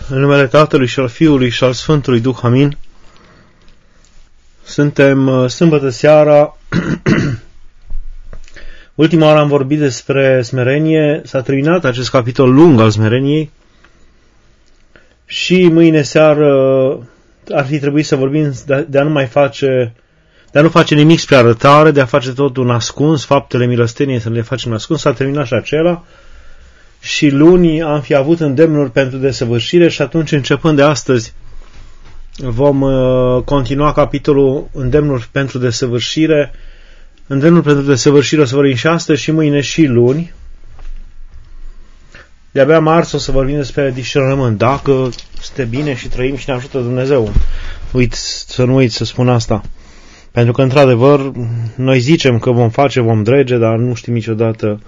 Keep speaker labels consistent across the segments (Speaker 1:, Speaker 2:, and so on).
Speaker 1: În numele Tatălui și al Fiului și al Sfântului Duh, amin. Suntem sâmbătă seara. Ultima oară am vorbit despre smerenie. S-a terminat acest capitol lung al smereniei. Și mâine seară ar fi trebuit să vorbim de a nu face nimic spre arătare, de a face totul ascuns, faptele milosteniei să le facem ascuns. S-a terminat și acela. Și luni am fi avut îndemnuri pentru desăvârșire și atunci, începând de astăzi, vom continua capitolul îndemnuri pentru desăvârșire. Îndemnuri pentru desăvârșire o să vorbim și astăzi și mâine și luni. De-abia marți o să vorbim despre discernământ. Dacă este bine și trăim și ne ajută Dumnezeu. Să nu uiți să spun asta. Pentru că, într-adevăr, noi zicem că vom face, vom drege, dar nu știm niciodată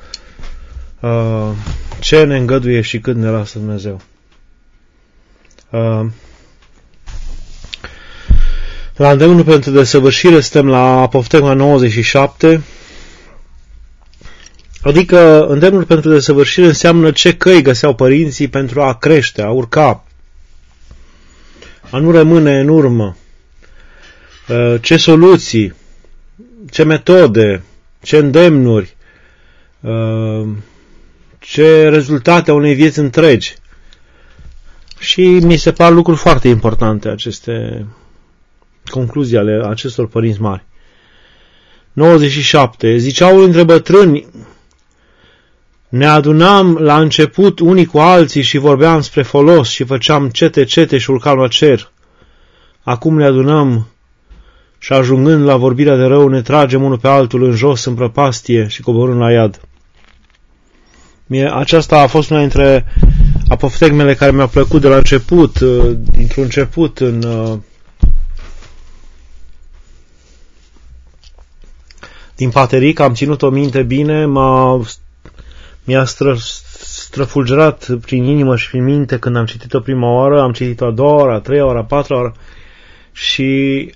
Speaker 1: ce ne îngăduie și cât ne lasă Dumnezeu. La îndemnul pentru desăvârșire suntem la Apoftegma 97, adică îndemnul pentru desăvârșire înseamnă ce căi găseau părinții pentru a crește, a urca, a nu rămâne în urmă, ce soluții, ce metode, ce îndemnuri, ce rezultate a unei vieți întregi. Și mi se par lucruri foarte importante aceste concluzii ale acestor părinți mari. 97. Ziceau unul dintre bătrâni: ne adunam la început unii cu alții și vorbeam spre folos și făceam cete și urcam la cer. Acum ne adunăm și, ajungând la vorbirea de rău, ne tragem unul pe altul în jos, în prăpastie și coborâm la iad. Aceasta a fost una dintre apoftegmele care mi-a plăcut de la început, dintr-un început din Pateric, am ținut-o minte bine, mi-a străfulgerat prin inimă și prin minte când am citit-o prima oară, am citit-o a doua oară, a treia oară, a patra oară și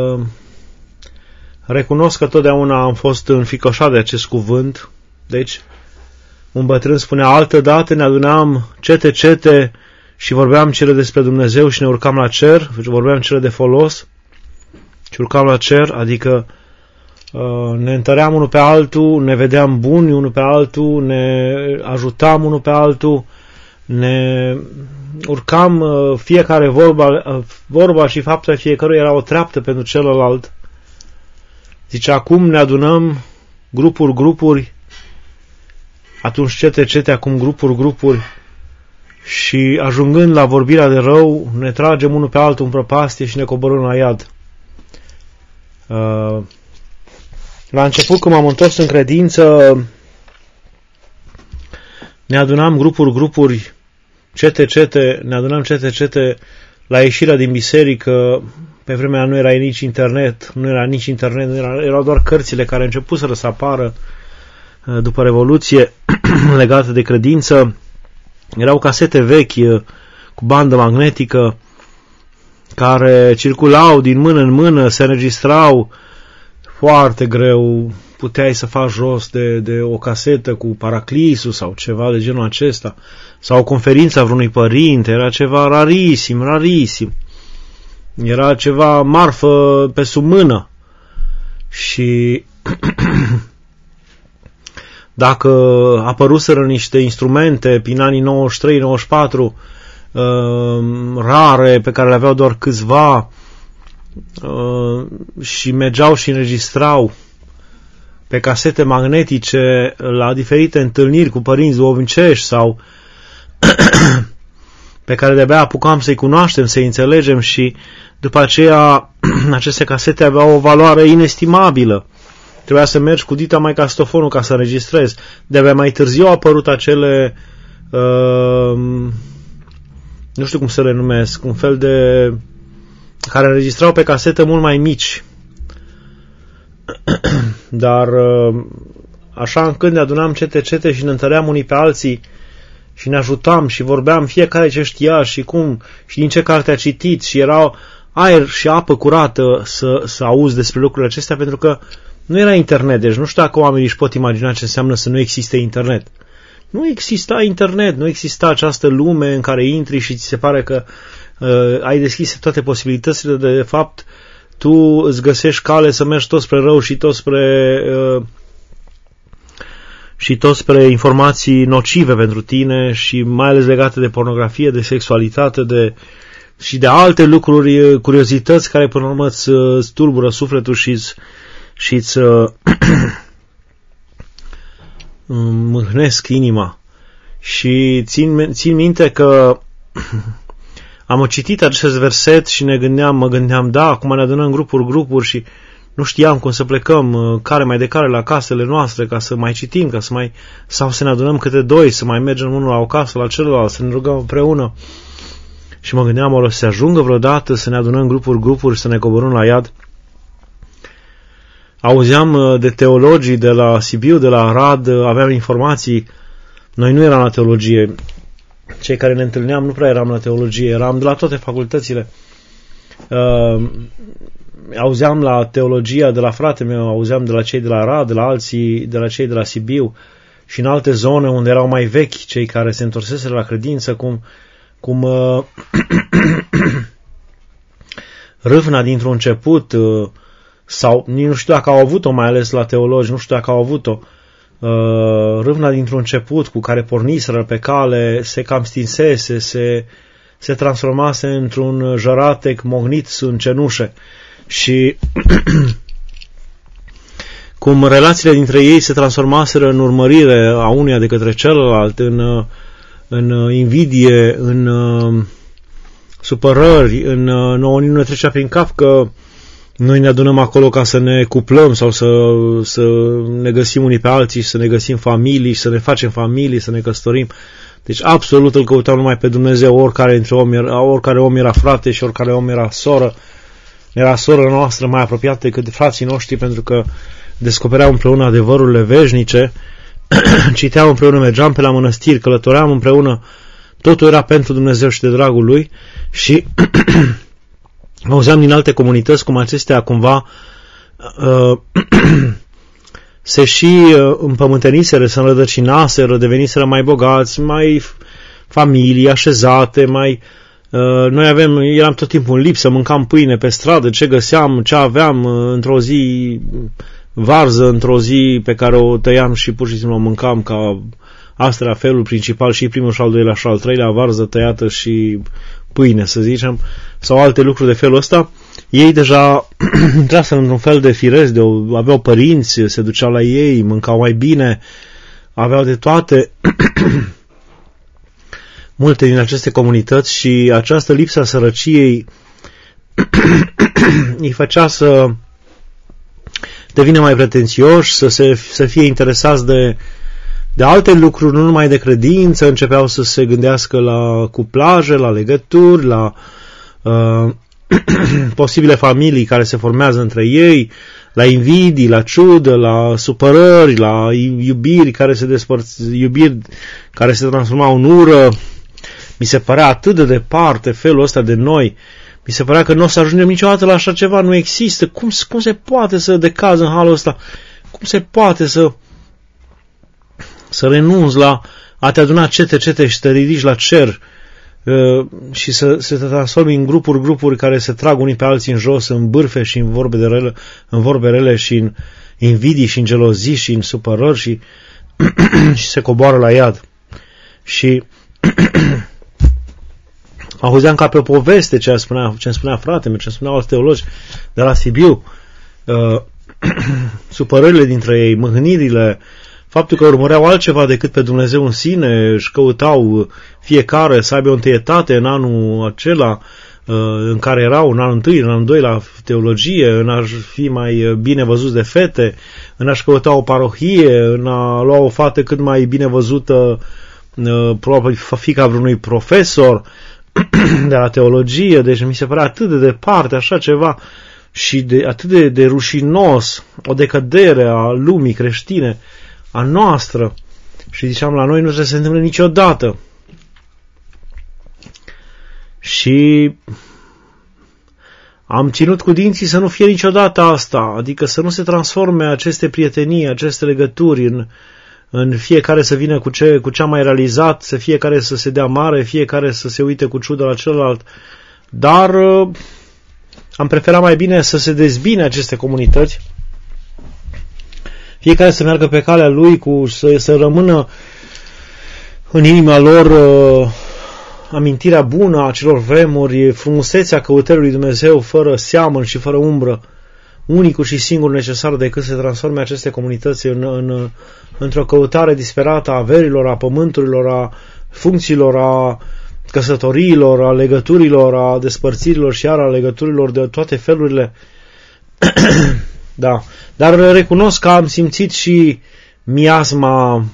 Speaker 1: recunosc că totdeauna am fost înficoșat de acest cuvânt. Deci, un bătrân spunea: altădată ne adunam cete și vorbeam cele despre Dumnezeu și ne urcam la cer, vorbeam cele de folos și urcam la cer, adică ne întăream unul pe altul, ne vedeam buni unul pe altul, ne ajutam unul pe altul, ne urcam fiecare vorba și fapta fiecăruia era o treaptă pentru celălalt. Zice, acum ne adunăm grupuri, atunci cete, acum grupuri și, ajungând la vorbirea de rău, ne tragem unul pe altul în prăpastie și ne coborâm la iad. La început, când m-am întors în credință, ne adunam grupuri, cete, ne adunam cete la ieșirea din biserică. Pe vremea nu era nici internet, erau doar cărțile care începuseră să apară după Revoluție legate de credință. Erau casete vechi cu bandă magnetică care circulau din mână în mână, se înregistrau foarte greu. Puteai să faci jos de o casetă cu paraclisul sau ceva de genul acesta, sau o conferință a vreunui părinte. Era ceva rarisim. Era ceva marfă pe sub mână. Și dacă apăruseră niște instrumente prin anii 93-94 rare, pe care le aveau doar câțiva, și mergeau și înregistrau pe casete magnetice la diferite întâlniri cu părinți duhovnicești sau pe care de-abia apucam să-i cunoaștem, să-i înțelegem, și după aceea aceste casete aveau o valoare inestimabilă. Trebuia să mergi cu dita mai castofonul ca să înregistrezi. De-abia mai târziu au apărut acele nu știu cum să le numesc, un fel de care înregistrau pe casetă mult mai mici. Dar așa încât ne adunam cete și ne întăream unii pe alții și ne ajutam și vorbeam fiecare ce știa și cum și din ce carte a citit, și erau aer și apă curată să auzi despre lucrurile acestea, pentru că nu era internet. Deci nu știu dacă oamenii își pot imagina ce înseamnă să nu existe internet. Nu exista internet, nu exista această lume în care intri și ți se pare că ai deschis toate posibilitățile, de fapt tu îți găsești cale să mergi tot spre rău și tot spre informații nocive pentru tine și mai ales legate de pornografie, de sexualitate, și de alte lucruri, curiozități care până la urmă îți tulbură sufletul și îți mâhnesc inima. Și țin minte că am citit acest verset și mă gândeam, da, acum ne adunăm grupuri și nu știam cum să plecăm care mai de care la casele noastre ca să mai citim, sau să ne adunăm câte doi, să mai mergem unul la o casă, la celălalt, să ne rugăm împreună. Și mă gândeam, o să se ajungă vreodată să ne adunăm grupuri, să ne coborâm la iad. Auzeam de teologii de la Sibiu, de la Arad, aveam informații. Noi nu eram la teologie. Cei care ne întâlneam nu prea eram la teologie, eram de la toate facultățile. Auzeam la teologia de la fratele meu, auzeam de la cei de la Arad, de la alții, de la cei de la Sibiu și în alte zone unde erau mai vechi, cei care se întorseseră la credință, cum râvna dintr-un început, sau nu știu dacă au avut-o, mai ales la teologi, nu știu dacă au avut-o, râvna dintr-un început cu care porniseră pe cale se cam stinsese, se transformase într-un jăratec mognit în cenușe și cum relațiile dintre ei se transformaseră în urmărire a unuia de către celălalt, în invidie, în supărări, nouă nu ne trecea prin cap că noi ne adunăm acolo ca să ne cuplăm sau să ne găsim unii pe alții, să ne găsim familii, să ne facem familii, să ne căsătorim. Deci absolut îl căutăm numai pe Dumnezeu, oricare om era frate și oricare om era soră. Era sora noastră mai apropiată decât frații noștri, pentru că descopereau împreună adevărurile veșnice, citeau împreună, mergeam pe la mănăstiri, călătoream împreună, totul era pentru Dumnezeu și de dragul Lui și auzeam din alte comunități cum acestea cumva se și împământeniseră, se înrădăcinaseră, deveniseră mai bogați, mai familii așezate, noi eram tot timpul în lipsă, mâncam pâine pe stradă, ce găseam, ce aveam, într-o zi varză, într-o zi pe care o tăiam și pur și simplu o mâncam, ca asta era felul principal, și primul și al doilea și al treilea, varză tăiată și pâine, să zicem, sau alte lucruri de felul ăsta. Ei deja intraseră într-un fel de firesc, aveau părinți, se duceau la ei, mâncau mai bine, aveau de toate. Multe din aceste comunități și această lipsă a sărăciei îi făcea să devină mai pretențioși, să fie interesați de alte lucruri, nu numai de credință, începeau să se gândească la cuplaje, la legături, la posibile familii care se formează între ei, la invidii, la ciudă, la supărări, la iubiri care se iubiri care se transformau în ură. Mi se părea atât de departe felul ăsta de noi. Mi se părea că nu o să ajungem niciodată la așa ceva. Nu există. Cum se poate să decazi în halul ăsta? Cum se poate să renunți la a te aduna cete și să te ridici la cer și să te transformi în grupuri care se trag unii pe alții în jos, în bârfe și în vorbe rele și în invidii și în gelozii și în supărări și se coboară la iad. Și auzeam ca pe o poveste ce îmi spunea fratele, ce îmi spuneau alți teologi de la Sibiu, supărările dintre ei, mâhnirile, faptul că urmăreau altceva decât pe Dumnezeu în sine, își căutau fiecare să aibă o întâietate în anul acela în care erau, în anul 1, în anul 2 la teologie, în a fi mai bine văzuți de fete, în a-și căuta o parohie, în a lua o fată cât mai bine văzută, probabil fiica vreunui profesor de la teologie. Deci mi se părea atât de departe așa ceva și atât de rușinos, o decădere a lumii creștine, a noastră. Și ziceam, la noi nu se întâmplă niciodată. Și am ținut cu dinții să nu fie niciodată asta, adică să nu se transforme aceste prietenii, aceste legături în fiecare să vină cu ce a mai realizat, să fiecare să se dea mare, fiecare să se uite cu ciudă la celălalt. Dar am preferat mai bine să se dezbine aceste comunități, fiecare să meargă pe calea lui, să rămână în inima lor amintirea bună a acelor vremuri, frumusețea căutării lui Dumnezeu fără seamăn și fără umbră, unicul și singur necesar decât să transforme aceste comunități într-o căutare disperată a averilor, a pământurilor, a funcțiilor, a căsătoriilor, a legăturilor, a despărțirilor și iar a legăturilor de toate felurile. Da. Dar recunosc că am simțit și miasma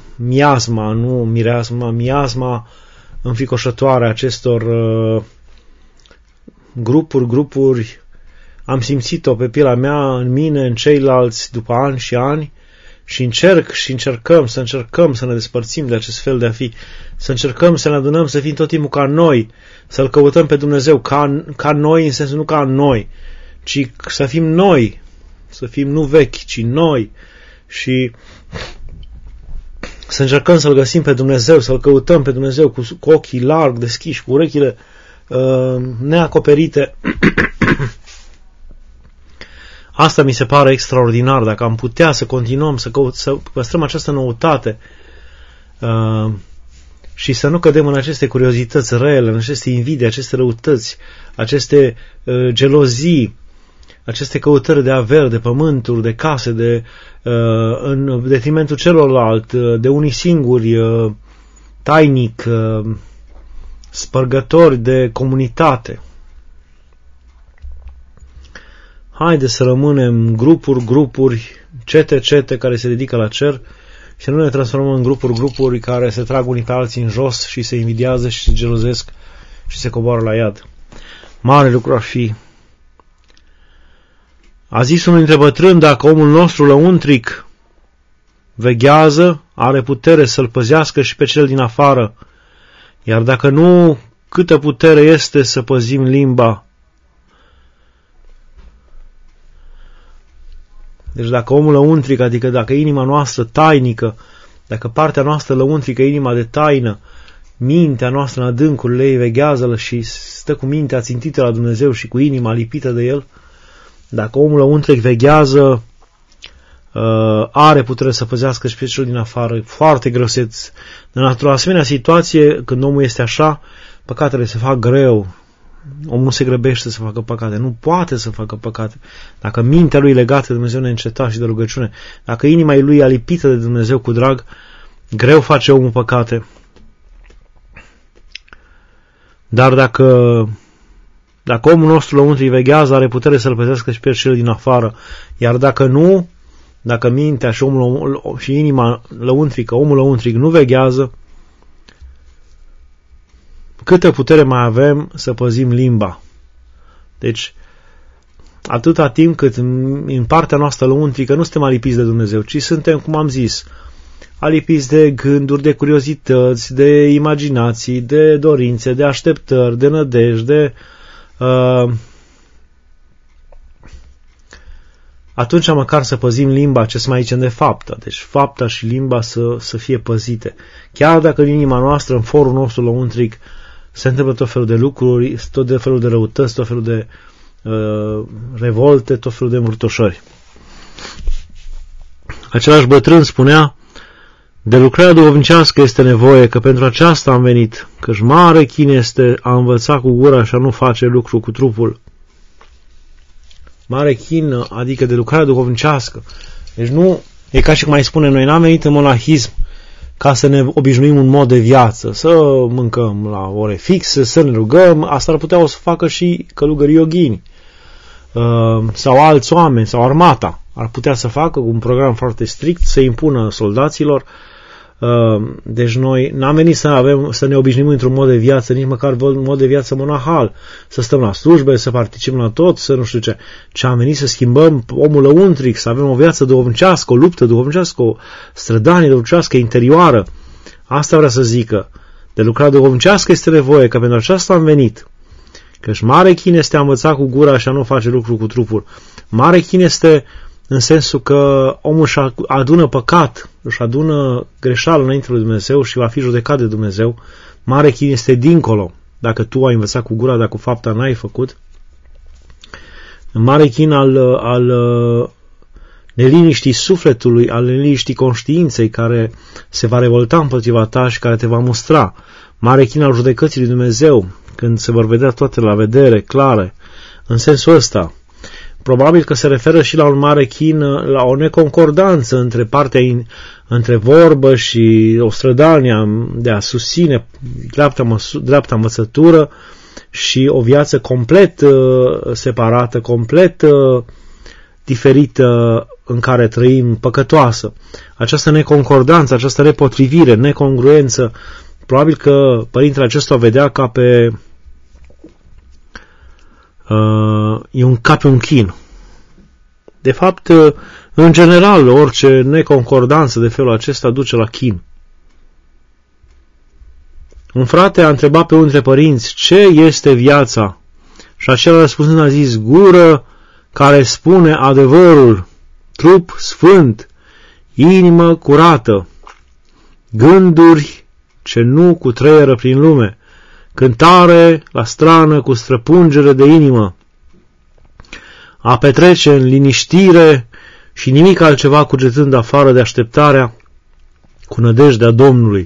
Speaker 1: înficoșătoare acestor grupuri. Am simțit-o pe pielea mea, în mine, în ceilalți, după ani și ani, și încercăm să ne despărțim de acest fel de a fi, să încercăm să ne adunăm, să fim tot timpul ca noi, să-L căutăm pe Dumnezeu ca noi, în sensul nu ca noi, ci să fim noi, să fim nu vechi, ci noi, și să încercăm să-L găsim pe Dumnezeu, să-L căutăm pe Dumnezeu cu ochii larg deschiși, cu urechile neacoperite. Asta mi se pare extraordinar, dacă am putea să continuăm să păstrăm această noutate și să nu cădem în aceste curiozități rele, în aceste invidii, aceste răutăți, aceste gelozii, aceste căutări de averi, de pământuri, de case, în detrimentul celorlalți, de unii singuri, tainic, spărgători de comunitate. Haide să rămânem grupuri, cete care se dedică la cer și nu ne transformăm în grupuri care se trag unii pe alții în jos și se invidiază și se gelozesc și se coboară la iad. Mare lucru ar fi. A zis unul dintre bătrâni, dacă omul nostru lăuntric veghează, are putere să-l păzească și pe cel din afară, iar dacă nu, câtă putere este să păzim limba. Deci dacă omul lăuntric, adică dacă inima noastră tainică, dacă partea noastră lăuntrică, inima de taină, mintea noastră în adâncurile ei veghează și stă cu mintea țintită la Dumnezeu și cu inima lipită de El, dacă omul lăuntric veghează, are putere să păzească și pe cel din afară, foarte greu. Într-o asemenea situație, când omul este așa, păcatele se fac greu. Omul nu se grăbește să facă păcate, nu poate să facă păcate. Dacă mintea lui e legată de Dumnezeu neîncetat și de rugăciune, dacă inima lui e alipită de Dumnezeu cu drag, greu face omul păcate. Dar dacă omul nostru lăuntric veghează, are putere să-l păzească și pe cel din afară. Iar dacă nu, dacă mintea și inima lăuntrică, omul lăuntric nu veghează, câtă putere mai avem să păzim limba? Deci, atâta timp cât în partea noastră lăuntrică nu suntem alipiți de Dumnezeu, ci suntem, cum am zis, alipiți de gânduri, de curiozități, de imaginații, de dorințe, de așteptări, de nădejde, atunci măcar să păzim limba, ce mai zicem de faptă. Deci fapta și limba să fie păzite. Chiar dacă în inima noastră, în forul nostru lăuntric, se întâmplă tot felul de lucruri, tot felul de răutăți, tot felul de revolte, tot felul de murtoșări. Același bătrân spunea, de lucrarea duhovnicească este nevoie, că pentru aceasta am venit, căci mare chin este a învăța cu gura și a nu face lucru cu trupul. Mare chin, adică de lucrarea duhovnicească. Deci nu, e ca și cum mai spunem, noi n-am venit în monahism ca să ne obișnuim un mod de viață, să mâncăm la ore fixe, să ne rugăm. Asta ar putea o să facă și călugării yoghini sau alți oameni, sau armata. Ar putea să facă un program foarte strict, să impună soldaților. Deci noi n-am venit să ne obișnuim într-un mod de viață, nici măcar un mod de viață monahal, să stăm la slujbe, să participăm la tot, să nu știu ce. Ce am venit să schimbăm omul lăuntric, să avem o viață duhovnicească, o luptă duhovnicească, o strădanie duhovnicească interioară. Asta vrea să zică. De lucrare duhovnicească este nevoie, că pentru aceasta am venit. Căci mare chin este a învăța cu gura și a nu face lucru cu trupul. Mare chin este în sensul că omul își adună păcat, își adună greșeală înainte lui Dumnezeu și va fi judecat de Dumnezeu. Mare chin este dincolo. Dacă tu ai învățat cu gura, dacă cu fapta n-ai făcut. Mare chin al neliniștii sufletului, al neliniștii conștiinței care se va revolta împotriva ta și care te va mustra. Mare chin al judecății lui Dumnezeu, când se vor vedea toate la vedere, clare, în sensul ăsta. Probabil că se referă și la un mare chin, la o neconcordanță între vorbă și o strădania de a susține dreapta învățătură și o viață complet separată, complet diferită în care trăim, păcătoasă. Această neconcordanță, această nepotrivire, necongruență, probabil că părintele acesta o vedea ca pe ca pe un chin. De fapt, în general, orice neconcordanță de felul acesta duce la chin. Un frate a întrebat pe unul dintre părinți ce este viața și acela răspunzând a zis: gură care spune adevărul, trup sfânt, inimă curată, gânduri ce nu cutreieră prin lume, cântare la strană cu străpungere de inimă, a petrece în liniștire și nimic altceva cugetând afară de așteptarea cu nădejdea Domnului.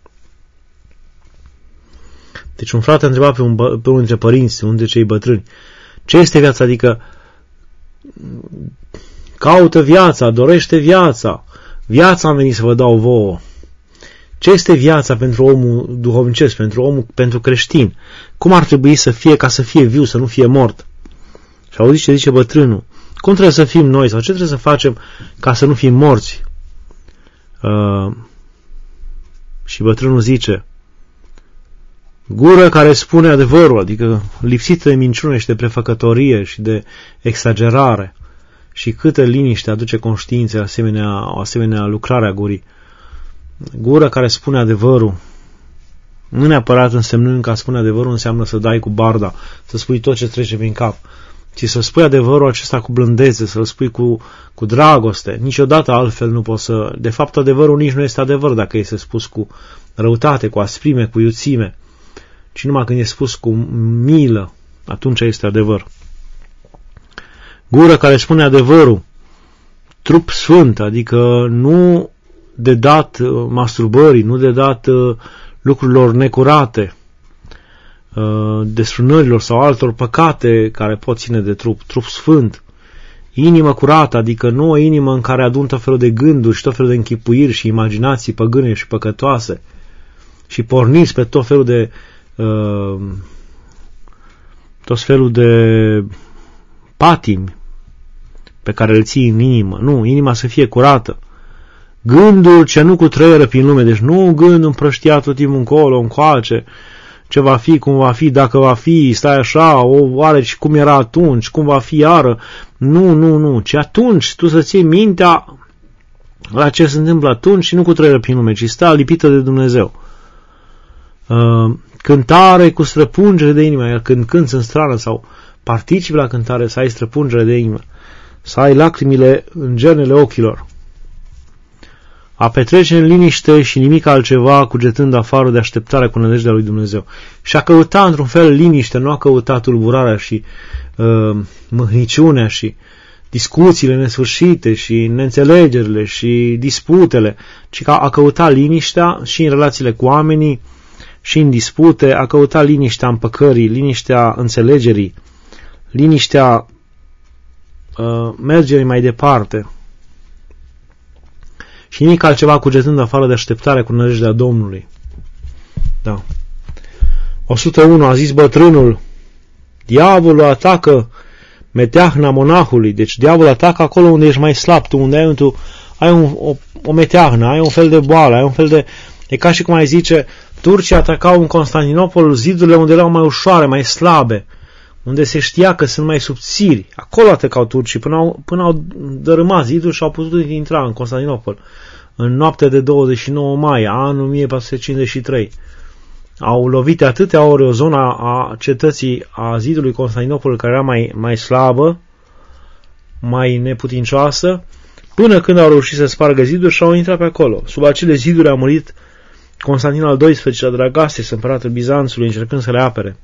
Speaker 1: Deci un frate a întrebat pe unul dintre părinți, unul dintre cei bătrâni, ce este viața? Adică caută viața, dorește viața. Viața am venit să vă dau vouă. Ce este viața pentru omul duhovnicesc, pentru creștin? Cum ar trebui să fie ca să fie viu, să nu fie mort? Și auziți ce zice bătrânul. Cum trebuie să fim noi sau ce trebuie să facem ca să nu fim morți? Și bătrânul zice: gură care spune adevărul, adică lipsită de minciună și de prefăcătorie și de exagerare. Și câtă liniște aduce conștiința o asemenea lucrare a gurii. Gură care spune adevărul, nu neapărat însemnând că a spune adevărul înseamnă să dai cu barda, să spui tot ce trece prin cap, ci să spui adevărul acesta cu blândețe, să-l spui cu dragoste. Niciodată altfel nu poți să... De fapt, adevărul nici nu este adevăr dacă este spus cu răutate, cu asprime, cu iuțime, ci numai când e spus cu milă, atunci este adevăr. Gură care spune adevărul, trup sfânt, adică nu de dat masturbării, nu de dat lucrurilor necurate, desfrânărilor sau altor păcate care pot ține de trup sfânt. Inimă curată, adică nu o inimă în care adun tot felul de gânduri și tot felul de închipuiri și imaginații păgâne și păcătoase și porniți pe tot felul de patimi pe care îl ții în inimă. Nu, inima să fie curată. Gândul ce nu cutreieră prin lume, deci nu gând împrăștiat tot timpul încolo, încoace, ce va fi, cum va fi, dacă va fi, stai așa, oare și cum era atunci, cum va fi iară. Nu, ci atunci tu să ții mintea la ce se întâmplă atunci și nu cutreieră prin lume, ci stă lipită de Dumnezeu. Cântare cu străpungere de inimă, iar când cânți în strană sau participi la cântare, să ai străpungere de inimă, să ai lacrimile în gernele ochilor. A petrece în liniște și nimic altceva, cugetând afară de așteptarea cu nădejdea lui Dumnezeu. Și a căuta într-un fel liniște, nu a căutat tulburarea și mâhniciunea și discuțiile nesfârșite și neînțelegerile și disputele, ci că a căutat liniștea și în relațiile cu oamenii și în dispute, a căutat liniștea împăcării, liniștea înțelegerii, liniștea mergerii mai departe. Și nimic altceva cugetând afară de așteptarea cu nădejdea Domnului. Da. 101. A zis bătrânul: diavolul atacă meteahna monahului. Deci diavolul atacă acolo unde ești mai slab, tu unde ai o meteahnă, ai un fel de boală, ai un fel de... E ca și cum ai zice, turcii atacau în Constantinopol zidurile unde erau mai ușoare, mai slabe, unde se știa că sunt mai subțiri. Acolo atacau turcii până au dărâmat zidul și au putut intra în Constantinopol. În noaptea de 29 mai, anul 1453. Au lovit atâtea ori o zonă a cetății, a zidului Constantinopol, care era mai slabă, mai neputincioasă, până când au reușit să spargă ziduri și au intrat pe acolo. Sub acele ziduri a murit Constantin al XII-lea Dragastis, împăratul Bizanțului, încercând să le apere.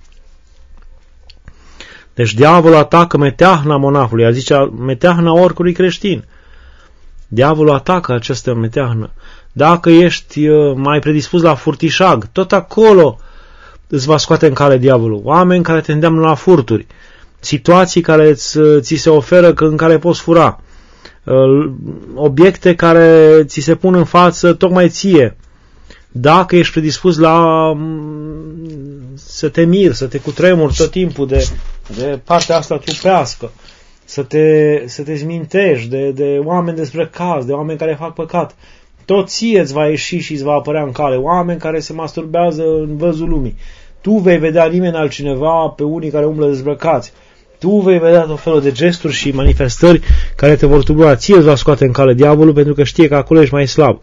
Speaker 1: Deci diavolul atacă meteahna monahului, a zicea meteahna oricului creștin. Diavolul atacă această meteahnă. Dacă ești mai predispus la furtișag, tot acolo îți va scoate în cale diavolul. Oameni care te îndeamnă la furturi, situații care ți se oferă în care poți fura, obiecte care ți se pun în față tocmai ție. Dacă ești predispus la să te miri, să te cutremuri tot timpul de partea asta trupească, să te zmintești de oameni dezbrăcați, de oameni care fac păcat, tot ție îți va ieși și îți va apărea în cale. Oameni care se masturbează în văzul lumii. Tu vei vedea nimeni altcineva pe unii care umblă dezbrăcați. Tu vei vedea tot felul de gesturi și manifestări care te vor tulbura. Ție îți va scoate în cale diavolul pentru că știe că acolo ești mai slab.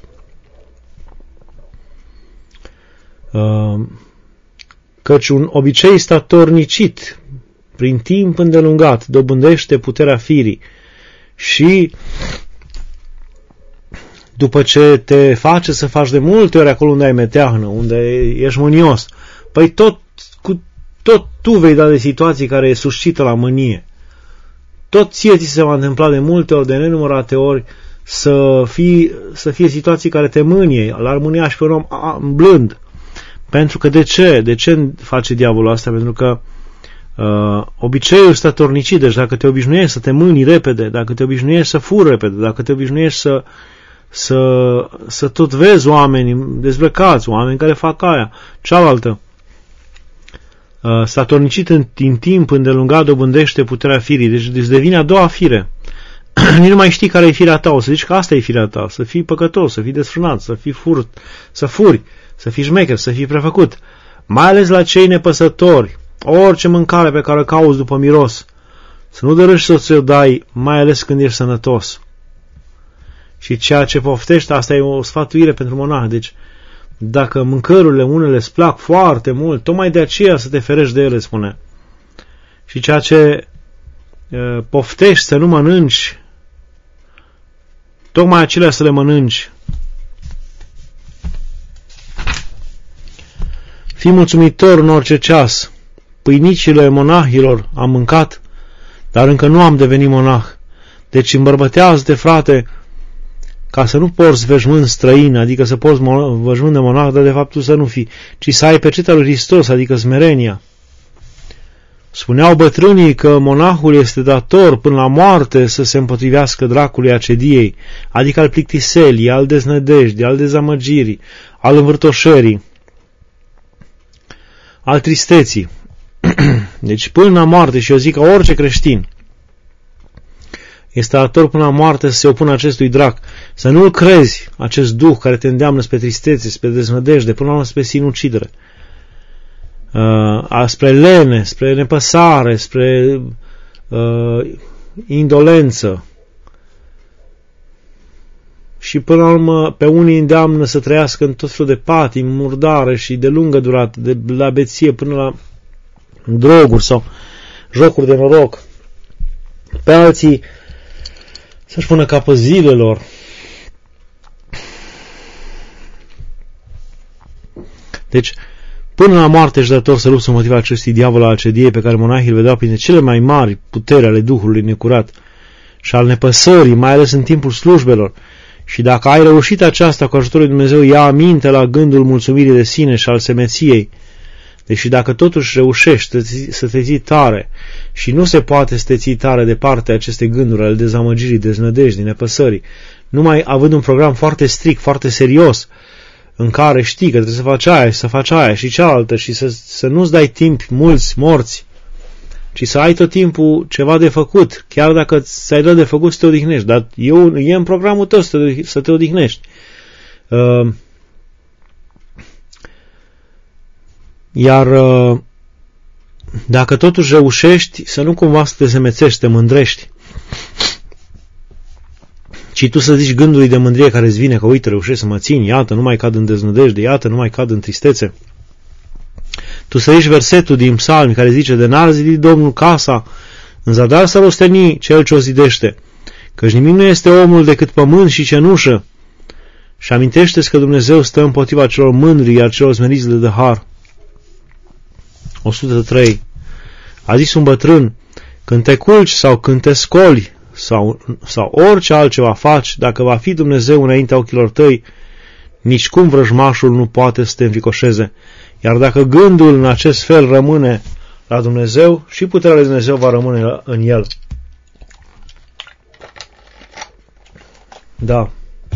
Speaker 1: Căci un obicei statornicit prin timp îndelungat dobândește puterea firii și după ce te face să faci de multe ori acolo unde ai meteahnă, unde ești mânios, păi tot tu vei da de situații care suscită la mânie. Tot ție ți se va întâmpla de multe ori, de nenumărate ori, să fie situații care te mânie, l-ar mânia și pe un om blând. Pentru că de ce? De ce face diavolul asta? Pentru că obiceiul statornicit, deci dacă te obișnuiești să te mâni repede, dacă te obișnuiești să furi repede, dacă te obișnuiești să tot vezi oameni dezbrăcați, oameni care fac aia, cealaltă, statornicit în timp îndelungat dobândește puterea firii, deci devine a doua fire. Nici nu mai știi care e firea ta, o să zici că asta e firea ta, să fii păcătos, să fii desfrânat, să fii să furi, să fii șmecher, să fii prefăcut, mai ales la cei nepăsători, orice mâncare pe care o cauți după miros, să nu dărâși să ți-o dai, mai ales când ești sănătos. Și ceea ce poftești, asta e o sfatuire pentru monah, deci dacă mâncărurile unele îți plac foarte mult, tocmai de aceea să te ferești de ele, spune. Și ceea ce poftești să nu mănânci, tocmai acelea să le mănânci. Fii mulțumitor în orice ceas. Pâinicile monahilor am mâncat, dar încă nu am devenit monah. Deci îmbărbătează-te, frate, ca să nu porți veșmânt străin, adică să porți veșmânt de monah, dar de fapt tu să nu fii, ci să ai pecetea lui Hristos, adică smerenia. Spuneau bătrânii că monahul este dator până la moarte să se împotrivească dracului acediei, adică al plictiselii, al deznădejdii, al dezamăgirii, al învârtoșării, al tristeții. Deci până la moarte, și eu zic că orice creștin este dator până la moarte să se opună acestui drac, să nu-l crezi, acest duh care te îndeamnă spre tristețe, spre deznădejde, până la urmă spre sinucidere, spre lene, spre nepăsare, spre indolență. Și până la urmă pe unii îndeamnă să trăiască în tot felul de patimi, murdare și de lungă durată, de la beție până la droguri sau jocuri de noroc. Pe alții să-și pună capăt zilelor. Deci, până la moarte ești dator să lupți împotriva acestui diavol al acediei pe care monahii îl vedeau printre cele mai mari puteri ale Duhului necurat și al nepăsării, mai ales în timpul slujbelor. Și dacă ai reușit aceasta cu ajutorul lui Dumnezeu, ia aminte la gândul mulțumirii de sine și al semeției. Deși dacă totuși reușești să te ții tare și nu se poate să te ții tare de partea acestei gânduri ale dezamăgirii, deznădejdii, nepăsării, numai având un program foarte strict, foarte serios, în care știi că trebuie să faci aia și să faci aia și cealaltă și să nu-ți dai timp mulți morți, ci să ai tot timpul ceva de făcut, chiar dacă ți-ai dat de făcut să te odihnești, dar e în programul tău să te odihnești. Iar dacă totuși reușești, să nu cumva să te semețești, să te mândrești, ci tu să zici gândului de mândrie care îți vine, că uite, reușesc să mă țin, iată, nu mai cad în deznădejde, iată, nu mai cad în tristețe. Tu să zici versetul din Psalmi care zice: de n-ar zidi Domnul casa În zadar s-ar osteni cel ce o zidește, căci nimic nu este omul decât pământ și cenușă. Și amintește-ți că Dumnezeu stă împotriva celor mândri, iar celor smeriți le dă har. 103. A zis un bătrân: când te culci sau când te scoli sau orice altceva faci, dacă va fi Dumnezeu înaintea ochilor tăi, nici cum vrăjmașul nu poate să te învicoșeze. Iar dacă gândul în acest fel rămâne la Dumnezeu, și puterea lui Dumnezeu va rămâne în el. Da.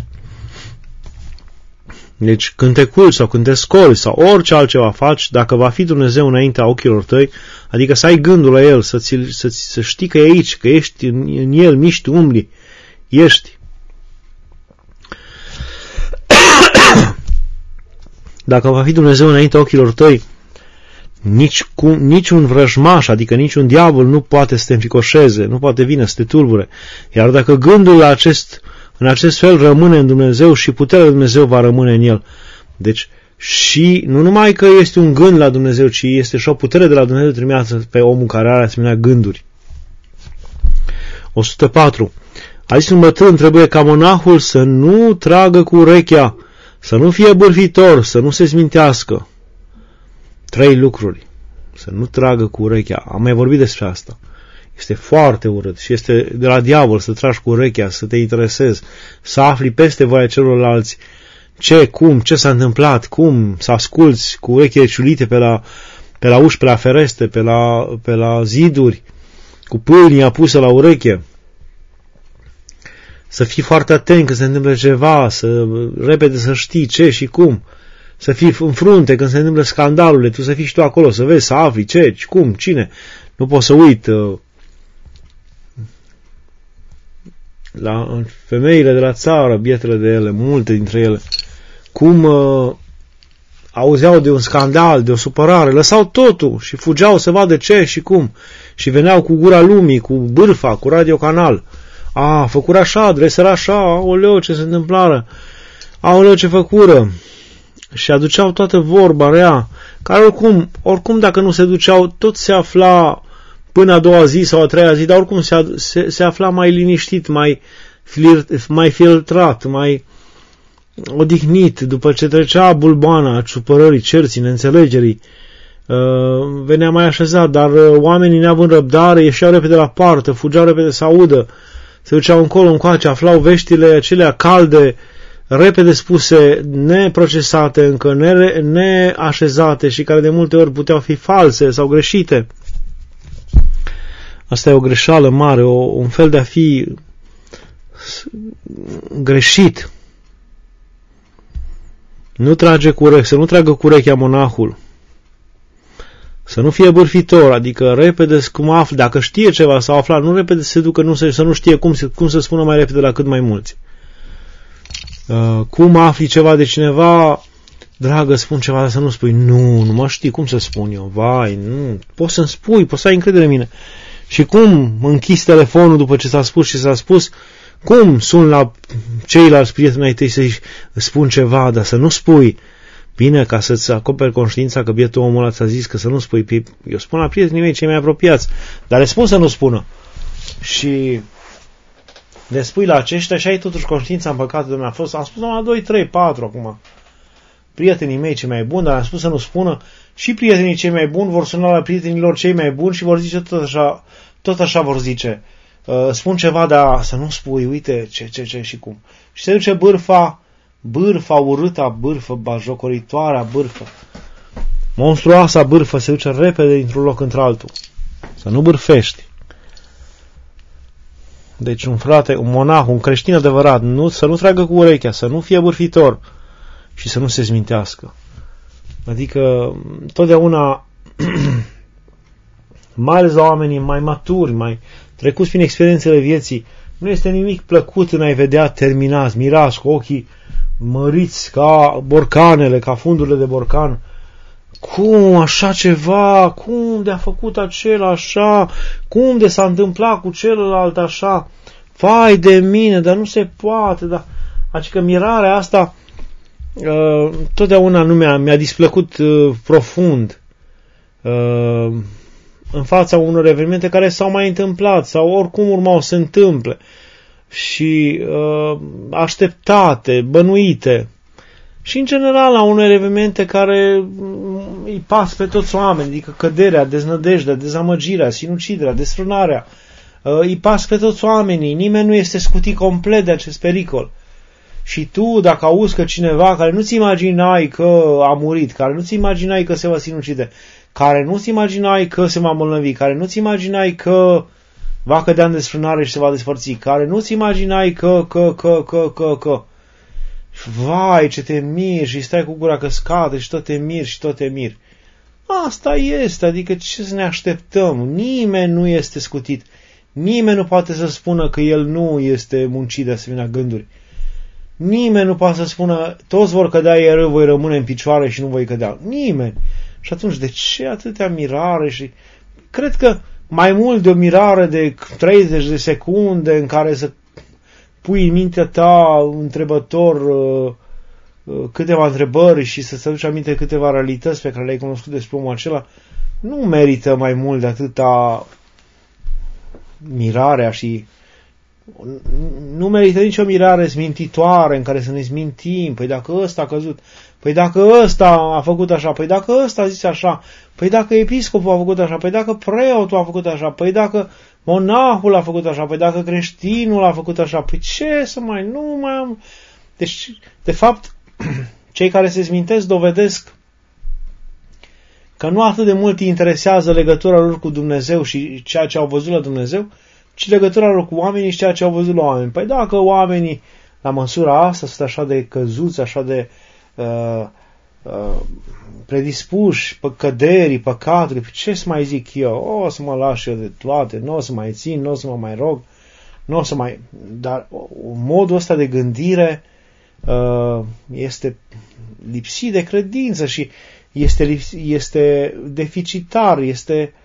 Speaker 1: Deci când te culci sau când te scoli sau orice altceva faci, dacă va fi Dumnezeu înaintea ochilor tăi, adică să ai gândul la El, să știi că e aici, că ești în El, miști, umbli, ești. Dacă va fi Dumnezeu înaintea ochilor tăi, niciun vrăjmaș, adică niciun diavol nu poate să te înficoșeze, nu poate vine să te tulbure. Iar dacă gândul în acest fel rămâne în Dumnezeu, și puterea lui Dumnezeu va rămâne în el. Deci, și nu numai că este un gând la Dumnezeu, ci este și o putere de la Dumnezeu trimeasă pe omul care are asemenea gânduri. 104. A zis un bătrân: trebuie ca monahul să nu tragă cu urechea, să nu fie bârfitor, să nu se smintească. 3 lucruri. Să nu tragă cu urechea. Am mai vorbit despre asta. Este foarte urât și este de la diavol să tragi cu urechea, să te interesezi, să afli peste voia celorlalți ce, cum, ce s-a întâmplat, cum, să asculți cu urechile ciulite pe la uși, pe la fereste, pe la ziduri, cu pâlnia pusă la ureche. Să fii foarte atent când se întâmplă ceva, repede să știi ce și cum. Să fii în frunte când se întâmplă scandalurile, tu să fii și tu acolo, să vezi, să afli ce, cum, cine. Nu poți să uit la femeile de la țară, bietele de ele, multe dintre ele, cum auzeau de un scandal, de o supărare, lăsau totul și fugeau să vadă ce și cum. Și veneau cu gura lumii, cu bârfa, cu radiocanal. Făcură așa, dresera așa, aoleu, ce se întâmplară, aoleu, ce făcură. Și aduceau toată vorba rea, care oricum dacă nu se duceau, tot se afla până a doua zi sau a treia zi, dar oricum se afla mai liniștit, mai filtrat, mai odihnit, după ce trecea bulboana supărării, cerții, neînțelegerii, venea mai așezat, dar oamenii neavând răbdare, ieșeau repede la poartă, fugeau repede să audă, se duceau încolo, încoace, aflau veștile acelea calde, repede spuse, neprocesate încă, neașezate și care de multe ori puteau fi false sau greșite. Asta e o greșeală mare, un fel de a fi greșit. Nu trage cu ureche, să nu tragă cu urechea monahul. Să nu fie bârfitor, adică repede cum află, dacă știe ceva sau afla, nu repede să se ducă, să nu știe cum să spună mai repede la cât mai mulți. Cum afli ceva de cineva, dragă, spun ceva, dar să nu spui, nu mă știi, cum să spun eu, vai, nu, poți să-mi spui, poți să ai încredere în mine. Și cum închizi telefonul după ce s-a spus și s-a spus, cum sun la ceilalți prieteni ai tăi să-i spun ceva, dar să nu spui, bine, ca să-ți acoperi conștiința că bietul omul ăla ți-a zis că să nu spui, eu spun la prietenii mei cei mai apropiați, dar le spun să nu spună. Și le spui la aceștia și ai totuși conștiința împăcată de am spus la 2, 3, 4 acum. Prietenii mei cei mai buni, dar am spus să nu spună, și prietenii cei mai buni vor suna la prietenilor cei mai buni și vor zice tot așa vor zice. Spun ceva, dar să nu spui, uite ce și cum. Și se duce bârfa urâta bârfă, bajocoritoarea bârfă. Monstruoasa bârfă se duce repede dintr-un loc într-altul. Să nu bârfești. Deci un frate, un monah, un creștin adevărat, să nu tragă cu urechea, să nu fie bârfitor și să nu se smintească. Adică totdeauna, mai ales la oamenii mai maturi, mai trecuți prin experiențele vieții, nu este nimic plăcut în a-i vedea terminați, mirați, cu ochii măriți ca borcanele, ca fundurile de borcan. Cum așa ceva? Cum de-a făcut acela așa? Cum de s-a întâmplat cu celălalt așa? Vai de mine, dar nu se poate. Dar... Adică mirarea asta totdeauna nu mi-a displăcut profund. în fața unor evenimente care s-au mai întâmplat sau oricum urmau să se întâmple și așteptate, bănuite. Și în general la unele evenimente care îi pas pe toți oamenii, adică căderea, deznădejdea, dezamăgirea, sinuciderea, desfrânarea, îi pas pe toți oamenii, nimeni nu este scutit complet de acest pericol. Și tu, dacă auzi că cineva care nu-ți imaginai că a murit, care nu-ți imaginai că se va sinucide, care nu-ți imaginai că se va îmbolnăvi, care nu-ți imaginai că va cădea în desfrânare și se va despărți, care nu-ți imaginai că. Vai, ce te miri și stai cu gura căscată și tot te miri și tot te miri. Asta este, adică ce să ne așteptăm? Nimeni nu este scutit. Nimeni nu poate să spună că el nu este muncit de asemenea gânduri. Nimeni nu poate să spună, toți vor cădea, iar eu voi rămâne în picioare și nu voi cădea. Nimeni. Și atunci, de ce atâtea mirare? Și cred că mai mult de o mirare de 30 de secunde în care să pui în mintea ta întrebător câteva întrebări și să-ți aduci aminte câteva realități pe care le-ai cunoscut despre omul acela, nu merită mai mult de atâta mirarea și nu merită nicio mirare smintitoare în care să ne smintim. Păi dacă ăsta a căzut, păi dacă ăsta a făcut așa, păi dacă ăsta a zis așa, păi dacă episcopul a făcut așa, păi dacă preotul a făcut așa, păi dacă monahul a făcut așa, păi dacă creștinul a făcut așa, păi ce să nu mai am... Deci, de fapt, cei care se smintesc dovedesc că nu atât de mult îi interesează legătura lor cu Dumnezeu și ceea ce au văzut la Dumnezeu, ci legătura lor cu oamenii și ceea ce au văzut la oameni. Păi dacă oamenii, la măsura asta, sunt așa de căzuți, așa de predispuși căderii, păcatului, ce să mai zic eu? O să mă las eu de toate, nu o să mai țin, nu o să mă mai rog, nu o să mai... Dar modul ăsta de gândire este lipsit de credință și este deficitar, este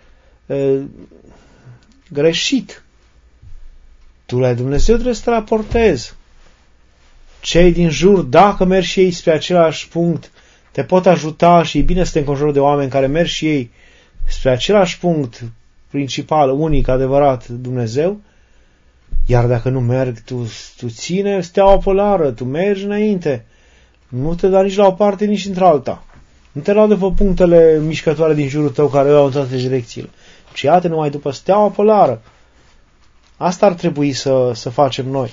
Speaker 1: greșit. Tu la Dumnezeu trebuie să te raportezi. Cei din jur, dacă mergi și ei spre același punct, te pot ajuta și e bine să te înconjori de oameni care merg și ei spre același punct principal, unic, adevărat, Dumnezeu. Iar dacă nu merg, tu ține steaua polară, tu mergi înainte. Nu te da nici la o parte, nici într-alta. Nu te lua după punctele mișcătoare din jurul tău care au în toate direcțiile, ci iată numai după steaua polară. Asta ar trebui să facem noi.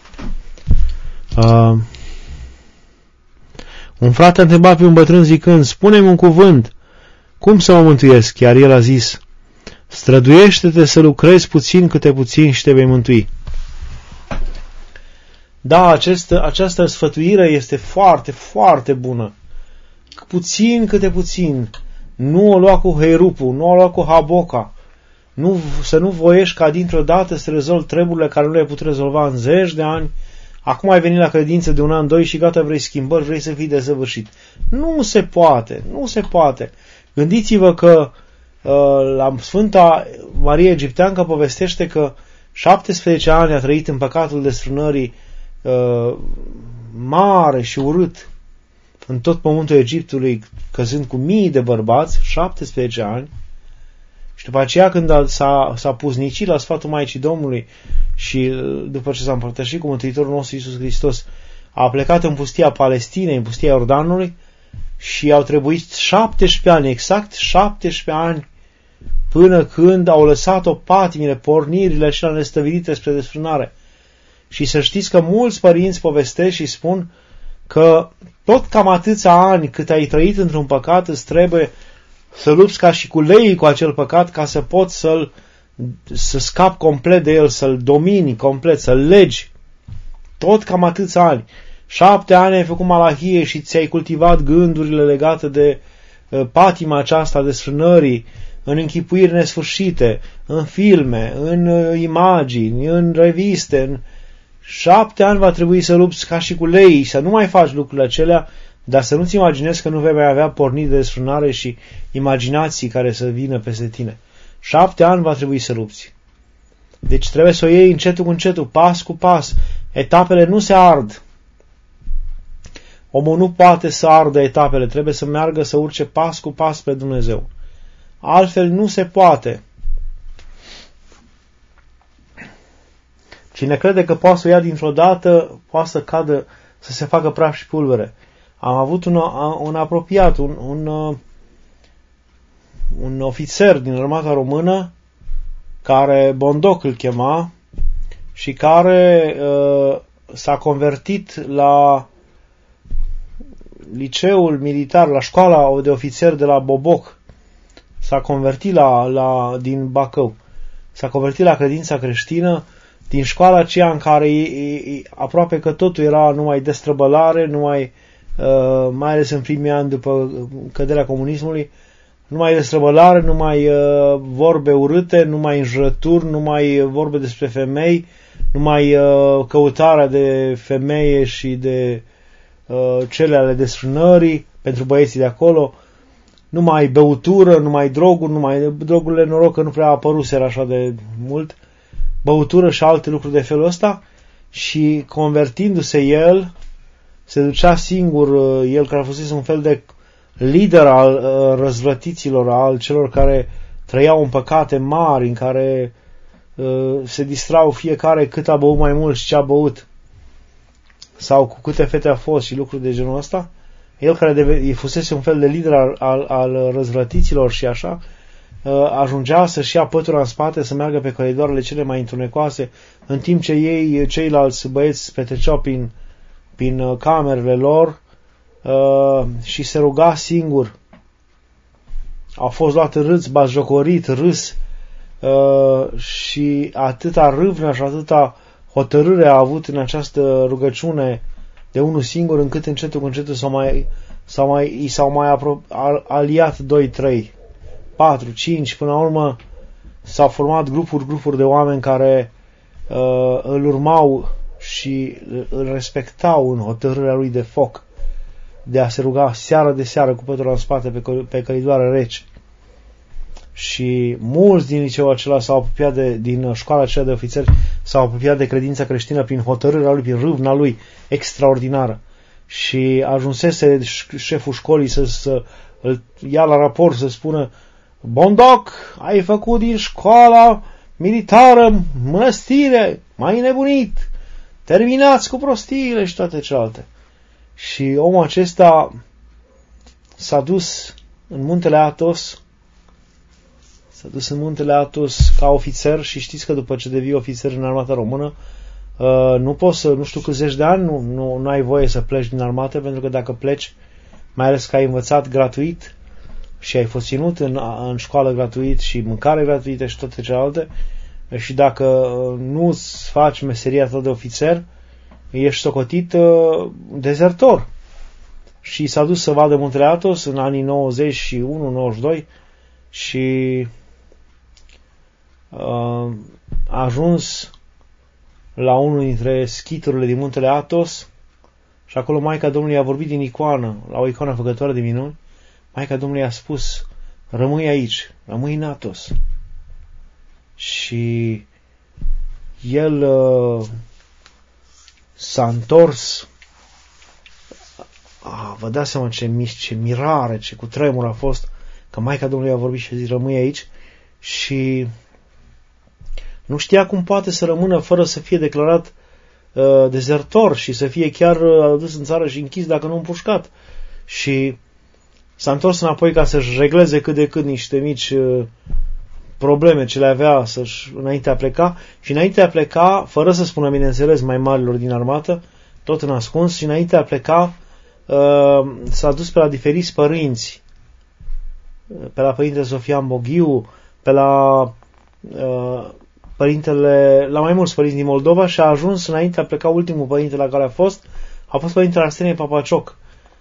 Speaker 1: Un frate a întrebat pe un bătrân zicând, spune-mi un cuvânt, cum să mă mântuiesc? Iar el a zis, străduiește-te să lucrezi puțin câte puțin și te vei mântui. Da, această sfătuire este foarte, foarte bună. Puțin câte puțin. Nu o lua cu heirupul, nu o lua cu haboca. Să nu voiești ca dintr-o dată să rezolvi treburile care nu le-ai putut rezolva în zeci de ani. Acum ai venit la credință de un an, doi și gata, vrei schimbări, vrei să fii desăvârșit. Nu se poate, nu se poate. Gândiți-vă că la Sfânta Marie Egipteancă povestește că 17 ani a trăit în păcatul desfrânării mare și urât în tot pământul Egiptului, căzând cu mii de bărbați, 17 ani. Și după aceea, când s-a pusnicit la sfatul Maicii Domnului și după ce s-a împărtășit cu Mântuitorul nostru Iisus Hristos, a plecat în pustia Palestinei, în pustia Iordanului și au trebuit 17 ani, exact 17 ani, până când au lăsat-o patimile, pornirile acelea nestăvilite spre desfrânare. Și să știți că mulți părinți povestesc și spun că tot cam atâția ani cât ai trăit într-un păcat îți trebuie să lupți ca și cu leii cu acel păcat ca să poți să scapi complet de el, să-l domini complet, să-l legi. Tot cam atâția ani. 7 ani ai făcut malahie și ți-ai cultivat gândurile legate de patima aceasta de desfrânării, în închipuiri nesfârșite, în filme, în imagini, în reviste. În 7 ani va trebui să lupți ca și cu leii, să nu mai faci lucrurile acelea, dar să nu-ți imaginezi că nu vei mai avea porniri de desfrânare și imaginații care să vină peste tine. 7 ani va trebui să lupți. Deci trebuie să o iei încetul cu încetul, pas cu pas. Etapele nu se ard. Omul nu poate să ardă etapele, trebuie să meargă, să urce pas cu pas pe Dumnezeu. Altfel nu se poate. Și ne crede că poate să o ia dintr-o dată, poate să cadă, să se facă praf și pulbere. Am avut un apropiat, un ofițer din armata română, care Bondoc îl chema, și care s-a convertit la liceul militar, la școala de ofițeri de la Boboc. S-a convertit din Bacău. S-a convertit la credința creștină din școala aceea în care aproape că totul era numai destrăbălare, numai, mai ales în primii ani după căderea comunismului, numai destrăbălare, numai vorbe urâte, numai înjurături, numai vorbe despre femei, numai căutarea de femeie și de cele ale desfrânării pentru băieții de acolo, numai băutură, numai droguri, drogurile noroc că nu prea apăruseră așa de mult, băutură și alte lucruri de felul ăsta. Și convertindu-se el, se ducea singur, el care a fost un fel de lider al răzvrătiților, al celor care trăiau în păcate mari, în care se distrau fiecare cât a băut mai mult și ce a băut, sau cu câte fete a fost și lucruri de genul ăsta. El care fusese un fel de lider al răzvrătiților și așa, ajungea să-și ia pătura în spate, să meargă pe coridoarele cele mai întunecoase, în timp ce ceilalți băieți petreceau prin camerele lor, și se ruga singur. Au fost luat râs, batjocorit, râs, și atâta râvnă și atâta hotărâre a avut în această rugăciune de unul singur, încât încetul cu încetul s-au mai aliat 2, 3, 4, 5, până la urmă s-au format grupuri de oameni care îl urmau și îl respectau în hotărârea lui de foc de a se ruga seară de seară cu pătura în spate pe călidoare reci. Și mulți din liceul acela s-au apropiat din școala aceea de ofițeri, s-au apropiat de credința creștină prin hotărârea lui, prin râvna lui extraordinară. Și ajunsese șeful școlii să îl ia la raport, să spună: Bondoc, ai făcut din școala militară mănăstire, mai nebunit, terminați cu prostiile și toate celelalte. Și omul acesta s-a dus în muntele Athos, ca ofițer, și știți că după ce devii ofițer în armata română, nu poți să, nu știu câți zeci de ani, nu ai voie să pleci din armată, pentru că dacă pleci, mai ales că ai învățat gratuit și ai fost ținut în școală gratuit și mâncare gratuită și toate celelalte, și dacă nu îți faci meseria ta de ofițer, ești socotit dezertor. Și s-a dus să vadă muntele Athos în anii 91-92 și a ajuns la unul dintre schiturile din muntele Athos și acolo Maica Domnului a vorbit din icoană, la o icoană făcătoare de minuni. Maica Domnului a spus: rămâi aici, rămâi în Athos. Și el s-a întors. Vă dați seama ce mirare, ce cutremur a fost că Maica Domnului a vorbit și a zis: rămâi aici. Și nu știa cum poate să rămână fără să fie declarat dezertor și să fie chiar adus în țară și închis dacă nu împușcat. Și s-a întors înapoi ca să-și regleze cât de cât niște mici probleme ce le avea înainte a pleca. Și înainte a pleca, fără să spună, bineînțeles, mai marilor din armată, tot în ascuns, și înainte a pleca s-a dus pe la diferiți părinți, pe la părintele Sofian Boghiu, pe la la mai mulți părinți din Moldova, și a ajuns, înainte a pleca, ultimul părinte la care a fost părintele Arsenie Papacioc,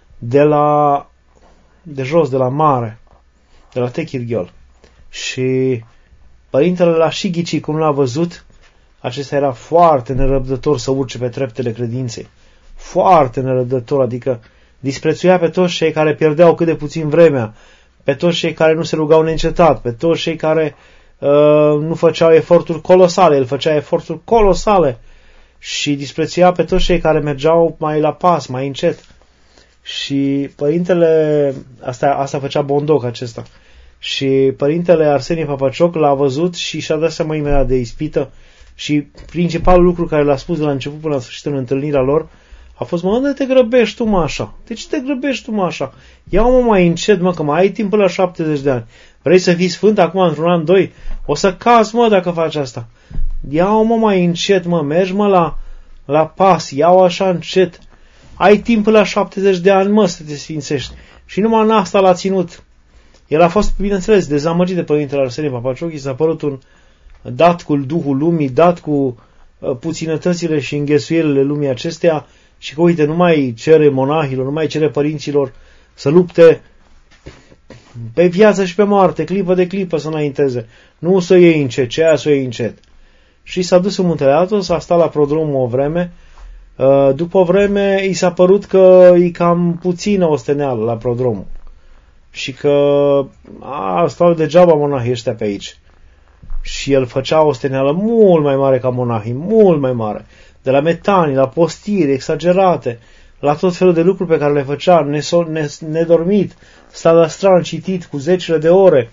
Speaker 1: de jos, de la mare, de la Techirghiol. Și părintele l-a și ghicit, cum l-a văzut, acesta era foarte nerăbdător să urce pe treptele credinței. Foarte nerăbdător, adică disprețuia pe toți cei care pierdeau cât de puțin vremea, pe toți cei care nu se rugau neîncetat, pe toți cei care nu făceau eforturi colosale. El făcea eforturi colosale și disprețuia pe toți cei care mergeau mai la pas, mai încet. Și părintele, asta făcea Bondoc acesta, și părintele Arsenie Papacioc l-a văzut și și-a dat seama imediat de ispită Și principalul lucru care l-a spus de la început până la sfârșit în întâlnirea lor a fost, mă, unde te grăbești tu, mă, așa? De ce te grăbești tu, mă, așa? Ia-o, mă, mai încet, mă, că mai ai timp până la 70 de ani. Vrei să fii sfânt acum într-un an, 2? O să cazi, mă, dacă faci asta. Ia-o, mă, mai încet, mă, mergi, mă, la pas, ia-o așa încet. Ai timp până la 70 de ani, mă, să te sfințești. Și numai în asta l-a ținut. El a fost, bineînțeles, dezamăgit de Părintele Arsenie Papaciochi, s-a părut un dat cu Duhul Lumii, dat cu puținătățile și înghesuielile lumii acesteia și că, uite, nu mai cere monahilor, nu mai cere părinților să lupte pe viață și pe moarte, clipă de clipă să înainteze. Nu să iei încet, ce aia să o iei încet. Și s-a dus în Muntele Athos, a stat la prodromul o vreme. După o vreme i s-a părut că e cam puțină osteneală la prodromul și că stau degeaba monahii ăștia pe aici. Și el făcea o osteneală mult mai mare ca monahii, mult mai mare. De la metanii, la postiri exagerate, la tot felul de lucruri pe care le făcea, nedormit, sta la strană citit cu zecile de ore.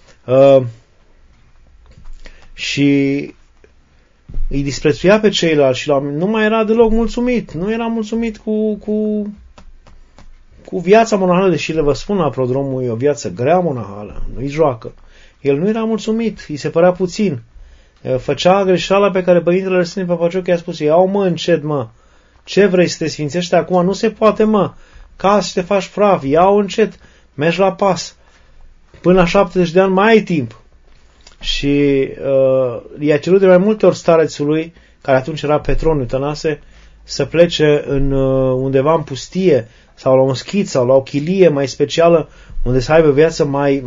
Speaker 1: Și îi disprețuia pe ceilalți și nu mai era deloc mulțumit. Nu era mulțumit cu viața monahală, deși le vă spun, la prodromul e o viață grea monahală, nu-i joacă. El nu era mulțumit, îi se părea puțin. Făcea greșeala pe care Părintele Arsenie Papaciochi i-a spus, iau, mă, încet, mă. Ce vrei, să te sfințești acum? Nu se poate, mă. Cazi și te faci praf, iau încet, mergi la pas. Până la 70 de ani mai ai timp. Și i-a cerut de mai multe ori starețului, care atunci era Petroniu Tănase, să plece undeva în pustie, sau la un schid, sau la o chilie mai specială, unde să aibă viață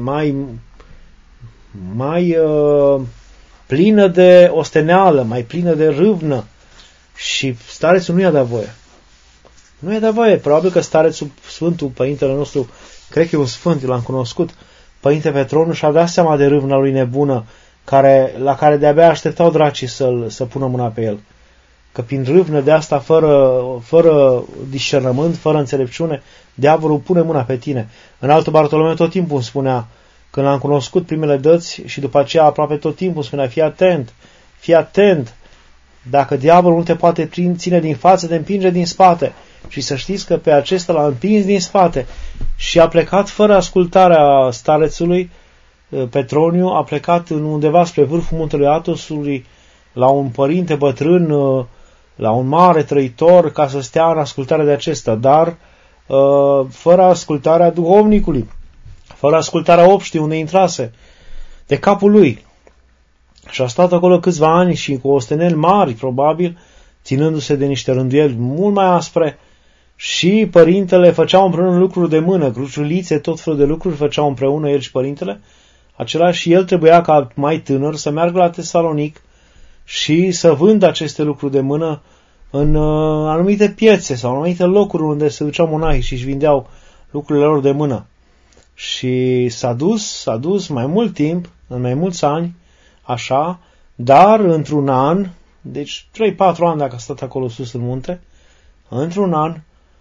Speaker 1: mai plină de osteneală, mai plină de râvnă. Și starețul nu i-a dat voie. Nu i-a dat voie. Probabil că starețul, Sfântul Părintele nostru, cred că e un sfânt, l-am cunoscut, Părinte Petroniu, și-a dat seama de râvna lui nebună, la care de-abia așteptau dracii să pună mâna pe el. Că prin râvnă de asta, fără discernământ, fără înțelepciune, diavolul pune mâna pe tine. În Altul Bartolomeu tot timpul îmi spunea, când l-am cunoscut primele dăți și după aceea aproape tot timpul spunea, fii atent, dacă diavolul nu te poate ține din față, te împinge din spate. Și să știți că pe acesta l-a împins din spate și a plecat fără ascultarea starețului. Petroniu a plecat undeva spre vârful muntelui Athosului, la un părinte bătrân, la un mare trăitor, ca să stea în ascultare de acesta, dar fără ascultarea duhovnicului, fără ascultarea obștii unde intrase, de capul lui. Și a stat acolo câțiva ani și cu osteneli mari, probabil, ținându-se de niște rânduieli mult mai aspre, și părintele făceau împreună lucruri de mână, cruciulițe, tot felul de lucruri făceau împreună el și părintele, același, și el trebuia ca mai tânăr să meargă la Tesalonic și să vândă aceste lucruri de mână în anumite piețe sau în anumite locuri unde se duceau monahii și își vindeau lucrurile lor de mână. Și s-a dus mai mult timp, în mai mulți ani, așa, dar într-un an, deci 3-4 ani dacă a stat acolo sus în munte, într-un an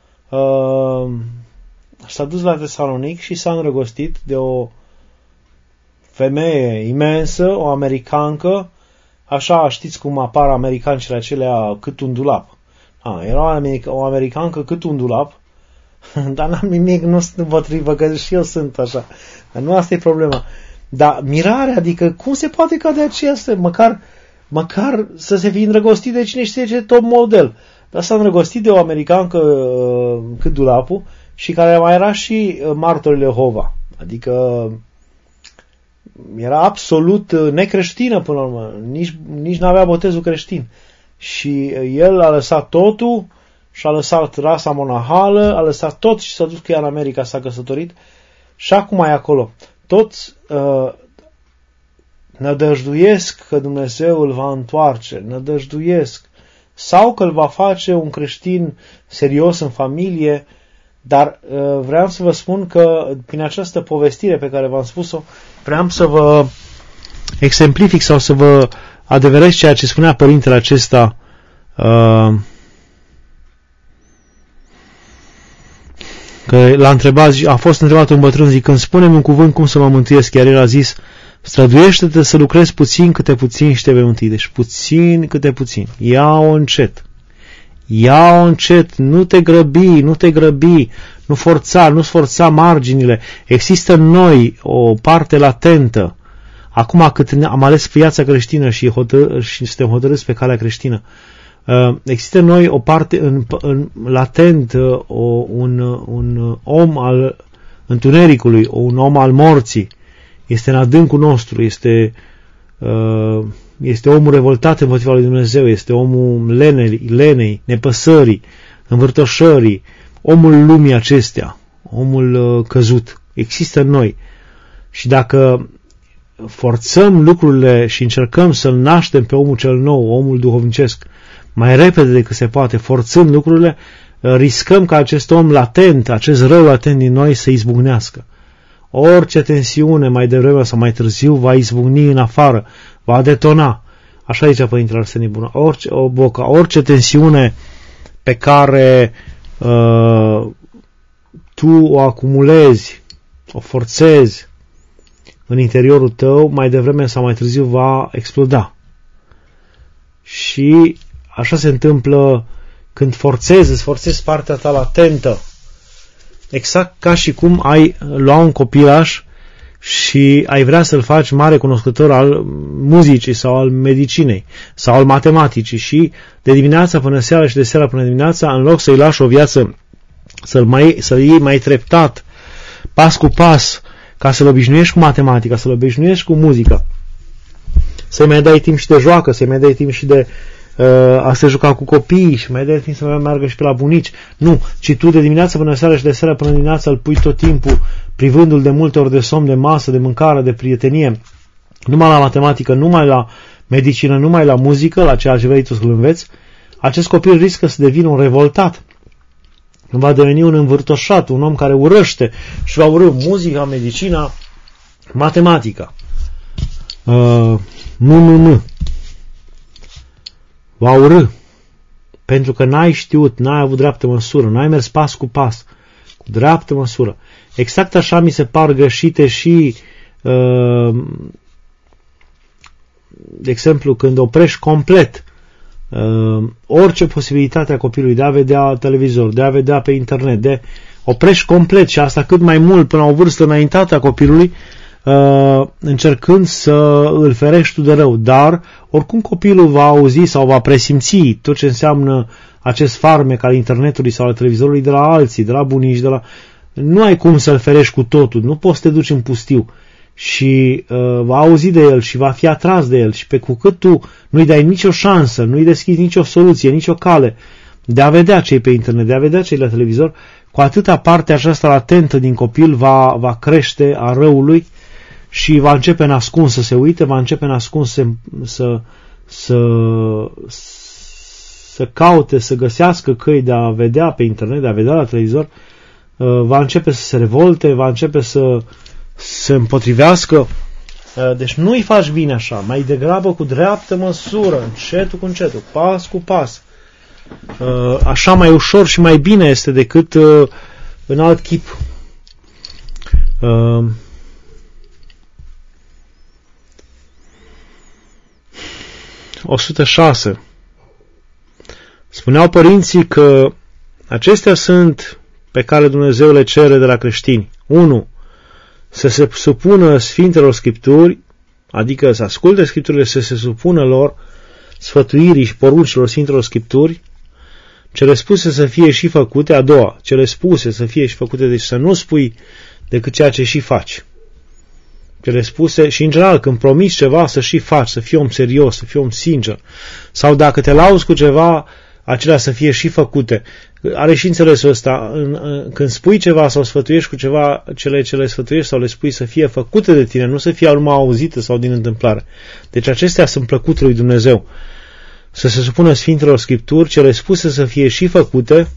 Speaker 1: s-a dus la Tesalonic și s-a îndrăgostit de o femeie imensă, o americancă, așa, știți cum apar americancele acelea cât un dulap. Era o americancă cât un dulap, dar n-am nimic, nu sunt împotrivă, că și eu sunt așa. Dar nu asta e problema. Dar mirarea, adică cum se poate ca de aceea măcar să se fi îndrăgostit de cine știe ce top model. Dar s-a îndrăgostit de o americancă cât dulapul și care mai era și martorul Jehova. Adică era absolut necreștină până la urmă. Nici n-avea botezul creștin. Și el a lăsat totul și a lăsat rasa monahală, a lăsat tot și s-a dus cu ea în America, s-a căsătorit și acum e acolo. Toți nădăjduiesc că Dumnezeu îl va întoarce, nădăjduiesc, sau că îl va face un creștin serios în familie, dar vreau să vă spun că prin această povestire pe care v-am spus-o, vreau să vă exemplific sau să vă adeverez ceea ce spunea părintele acesta că a fost întrebat un bătrân zicând, spune-mi un cuvânt cum să mă mântuiesc, iar el a zis, Străduiește-te să lucrezi puțin câte puțin și te vei mântui. Deci puțin câte puțin. Ia-o încet. Ia-o încet. Nu te grăbi. Nu forța marginile. Există în noi o parte latentă. Acum cât am ales viața creștină și suntem hotărâți pe calea creștină, există în noi o parte latent, un om al întunericului, un om al morții. Este în adâncul nostru, este omul revoltat împotriva lui Dumnezeu, este omul lenei, nepăsării, învârtoșării, omul lumii acestea, omul căzut. Există în noi. Și dacă forțăm lucrurile și încercăm să-l naștem pe omul cel nou, omul duhovnicesc, mai repede decât se poate, forțând lucrurile, riscăm ca acest om latent, acest rău latent din noi să izbucnească. Orice tensiune, mai devreme sau mai târziu, va izbucni în afară, va detona. Așa zicea Părintele Arsenie Bună. Orice tensiune pe care tu o acumulezi, o forțezi în interiorul tău, mai devreme sau mai târziu va exploda. Și așa se întâmplă când îți forțezi partea ta latentă. Exact ca și cum ai lua un copilaș și ai vrea să-l faci mare cunoscător al muzicii sau al medicinei sau al matematicii și de dimineața până seara și de seara până dimineața, în loc să-i lași o viață, să-l iei mai treptat, pas cu pas, ca să-l obișnuiești cu matematica, să-l obișnuiești cu muzica, să-i mai dai timp și de joacă, să-i mai dai timp și de a se juca cu copiii și mai dai timp să mai meargă și pe la bunici. Nu, ci tu de dimineață până seara și de seara până dimineața îl pui tot timpul privându-l de multe ori de somn, de masă, de mâncare, de prietenie, numai la matematică, numai la medicină, numai la muzică, la ceea ce vrei tu să-l înveți. Acest copil riscă să devină un revoltat. Va deveni un învârtoșat, un om care urăște și va urâ muzica, medicina, matematica. Va urâ. Pentru că n-ai știut, n-ai avut dreaptă măsură, n-ai mers pas cu pas, cu dreaptă măsură. Exact așa mi se par greșite și, de exemplu, când oprești complet orice posibilitate a copilului de a vedea televizor, de a vedea pe internet, oprești complet și asta cât mai mult până la o vârstă înaintată a copilului, încercând să îl ferești tu de rău, dar oricum copilul va auzi sau va presimți tot ce înseamnă acest farmec al internetului sau al televizorului de la alții, de la bunici, nu ai cum să-l ferești cu totul, nu poți să te duci în pustiu și va auzi de el și va fi atras de el și pe cu cât tu nu-i dai nicio șansă, nu-i deschizi nicio soluție, nicio cale de a vedea ce e pe internet, de a vedea ce e la televizor, cu atâta partea aceasta latentă din copil va crește a răului și va începe nascuns să se uite, va începe nascuns să caute, să găsească căi de a vedea pe internet, de a vedea la televizor, va începe să se revolte, va începe să se împotrivească. Deci nu îi faci bine așa, mai degrabă cu dreaptă măsură, încetul cu încetul, pas cu pas. Așa mai ușor și mai bine este decât în alt chip. 106. Spuneau părinții că acestea sunt pe care Dumnezeu le cere de la creștini. 1. Să se supună Sfintelor Scripturi, adică să asculte Scripturile, să se supună lor sfătuirii și poruncilor Sfintelor Scripturi, cele spuse să fie și făcute. A doua, cele spuse să fie și făcute, deci să nu spui decât ceea ce și faci. Cele spuse și în general când promiți ceva să și faci, să fii om serios, să fii om sincer. Sau dacă te lauzi cu ceva, acelea să fie și făcute. Are și înțelesul ăsta, când spui ceva sau sfătuiești cu ceva, ce le sfătuiești sau le spui să fie făcute de tine, nu să fie numai auzite sau din întâmplare. Deci acestea sunt plăcute lui Dumnezeu. Să se supună Sfintelor Scripturi, cele spuse să fie și făcute,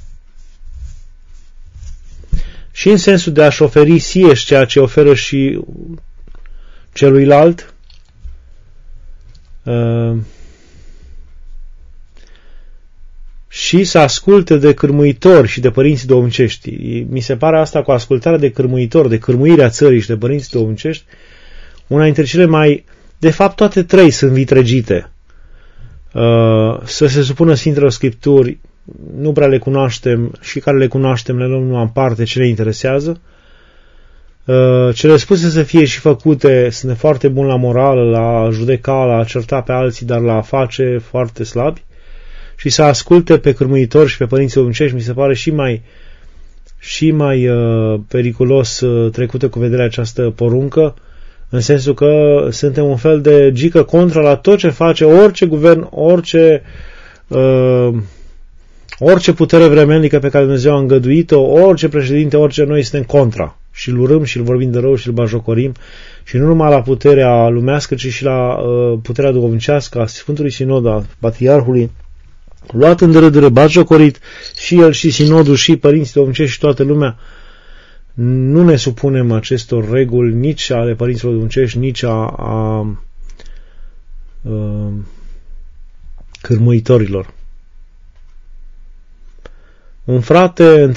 Speaker 1: și în sensul de a-și oferi sieși ceea ce oferă și celuilalt, și să asculte de cârmuitori și de părinții duhovnicești. Mi se pare asta cu ascultarea de cârmuitori, de cârmuirea țării și de părinții duhovnicești, una dintre cele mai, de fapt toate trei sunt vitregite. Să se supună Sfintelor Scripturi, nu prea le cunoaștem, și care le cunoaștem le luăm numai în parte ce ne interesează. Cele spuse să fie și făcute, sunt foarte buni la morală, la judeca, la a certa pe alții, dar la a face foarte slabi. Și să asculte pe cârmuitori și pe părinții duhovnicești mi se pare și mai periculos trecută cu vederea această poruncă, în sensul că suntem un fel de gică contra la tot ce face orice guvern, orice putere vremelnică pe care Dumnezeu a îngăduit-o, orice președinte, orice, noi suntem contra. Și îl urâm și îl vorbim de rău și îl bajocorim, și nu numai la puterea lumească, ci și la puterea duhovnicească a Sfântului Sinod, a Patriarhului, luat în derâdere, bajocorit, și el, și sinodul, și părinții duhovnicești, și toată lumea. Nu ne supunem acestor reguli, nici ale părinților duhovnicești, nici a cârmuitorilor. Un frate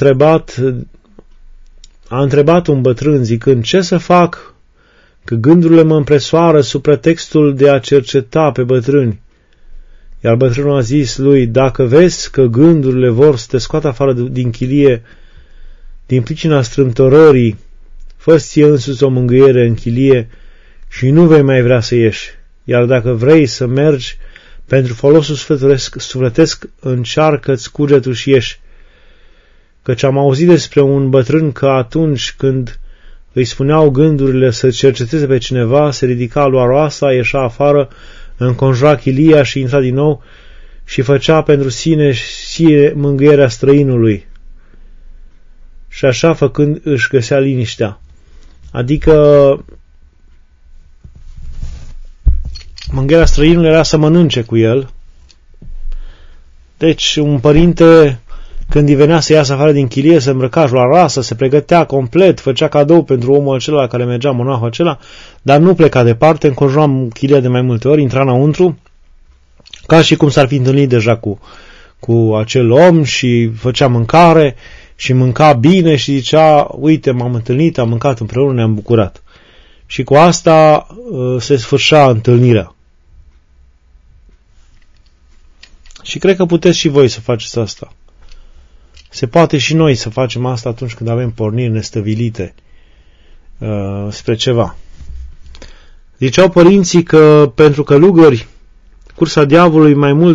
Speaker 1: a întrebat un bătrân zicând: ce să fac, că gândurile mă împresoară sub pretextul de a cerceta pe bătrâni? Iar bătrânul a zis lui: dacă vezi că gândurile vor să te scoată afară din chilie din pricina strâmtorării, fă-ți ție însuți o mângâiere în chilie și nu vei mai vrea să ieși. Iar dacă vrei să mergi pentru folosul sufletesc, încearcă-ți cugetul și ieși. Căci am auzit despre un bătrân că atunci când îi spuneau gândurile să cerceteze pe cineva, se ridica, lua roasa, ieșea afară, înconjura chilia și intra din nou și făcea pentru sine și mângâierea străinului. Și așa făcând își găsea liniștea. Adică mângâierea străinului era să mănânce cu el. Deci un părinte, când îi venea să iasă afară din chilie, se îmbrăca, lua rasă, se pregătea complet, făcea cadou pentru omul acela care mergea, monahul acela, dar nu pleca departe, înconjura chilia de mai multe ori, intra înăuntru, ca și cum s-ar fi întâlnit deja cu acel om, și făcea mâncare și mânca bine și zicea: uite, m-am întâlnit, am mâncat împreună, ne-am bucurat. Și cu asta se sfârșea întâlnirea. Și cred că puteți și voi să faceți asta. Se poate și noi să facem asta atunci când avem porniri nestăvilite spre ceva. Ziceau părinții că pentru călugări cursa diavolului mai mult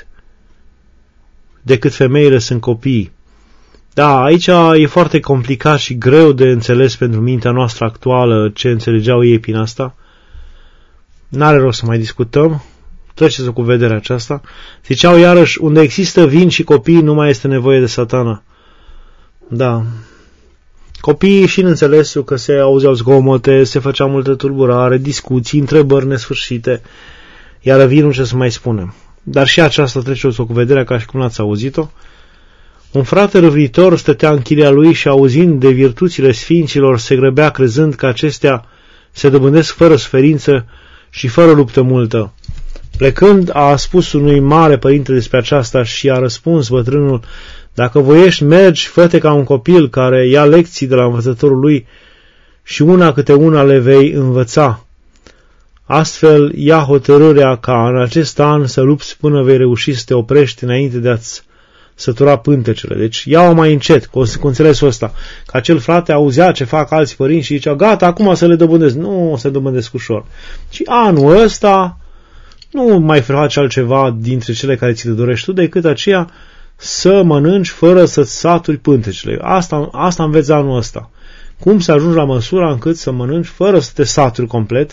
Speaker 1: decât femeile sunt copiii. Da, aici e foarte complicat și greu de înțeles pentru mintea noastră actuală ce înțelegeau ei prin asta. N-are rost să mai discutăm. Treceți-o cu vederea aceasta. Ziceau iarăși: unde există vin și copii, nu mai este nevoie de Satana. Da. Copiii, și în înțelesul că se auzeau zgomote, se făcea multă tulburare, discuții, întrebări nesfârșite, iar vinul, ce să mai spunem. Dar și aceasta treceți-o cu vederea, ca și cum n-ați auzit-o. Un frate râvnitor stătea în chilia lui și, auzind de virtuțile sfinților, se grăbea crezând că acestea se dobândesc fără suferință și fără luptă multă. Plecând, a spus unui mare părinte despre aceasta și a răspuns bătrânul: dacă voiești, mergi, fă-te ca un copil care ia lecții de la învățătorul lui și una câte una le vei învăța. Astfel, ia hotărârea ca în acest an să lupți până vei reuși să te oprești înainte de a-ți sătura pântecele. Deci ia-o mai încet, cu înțelesul ăsta. Că acel frate auzea ce fac alți părinți și zicea: gata, acum să le dobândesc. Nu se dobândesc ușor. Și anul ăsta nu mai faci altceva dintre cele care ți le dorești tu decât aceea să mănânci fără să-ți saturi pântecele. Asta înveți anul ăsta. Cum să ajungi la măsura încât să mănânci fără să te saturi complet.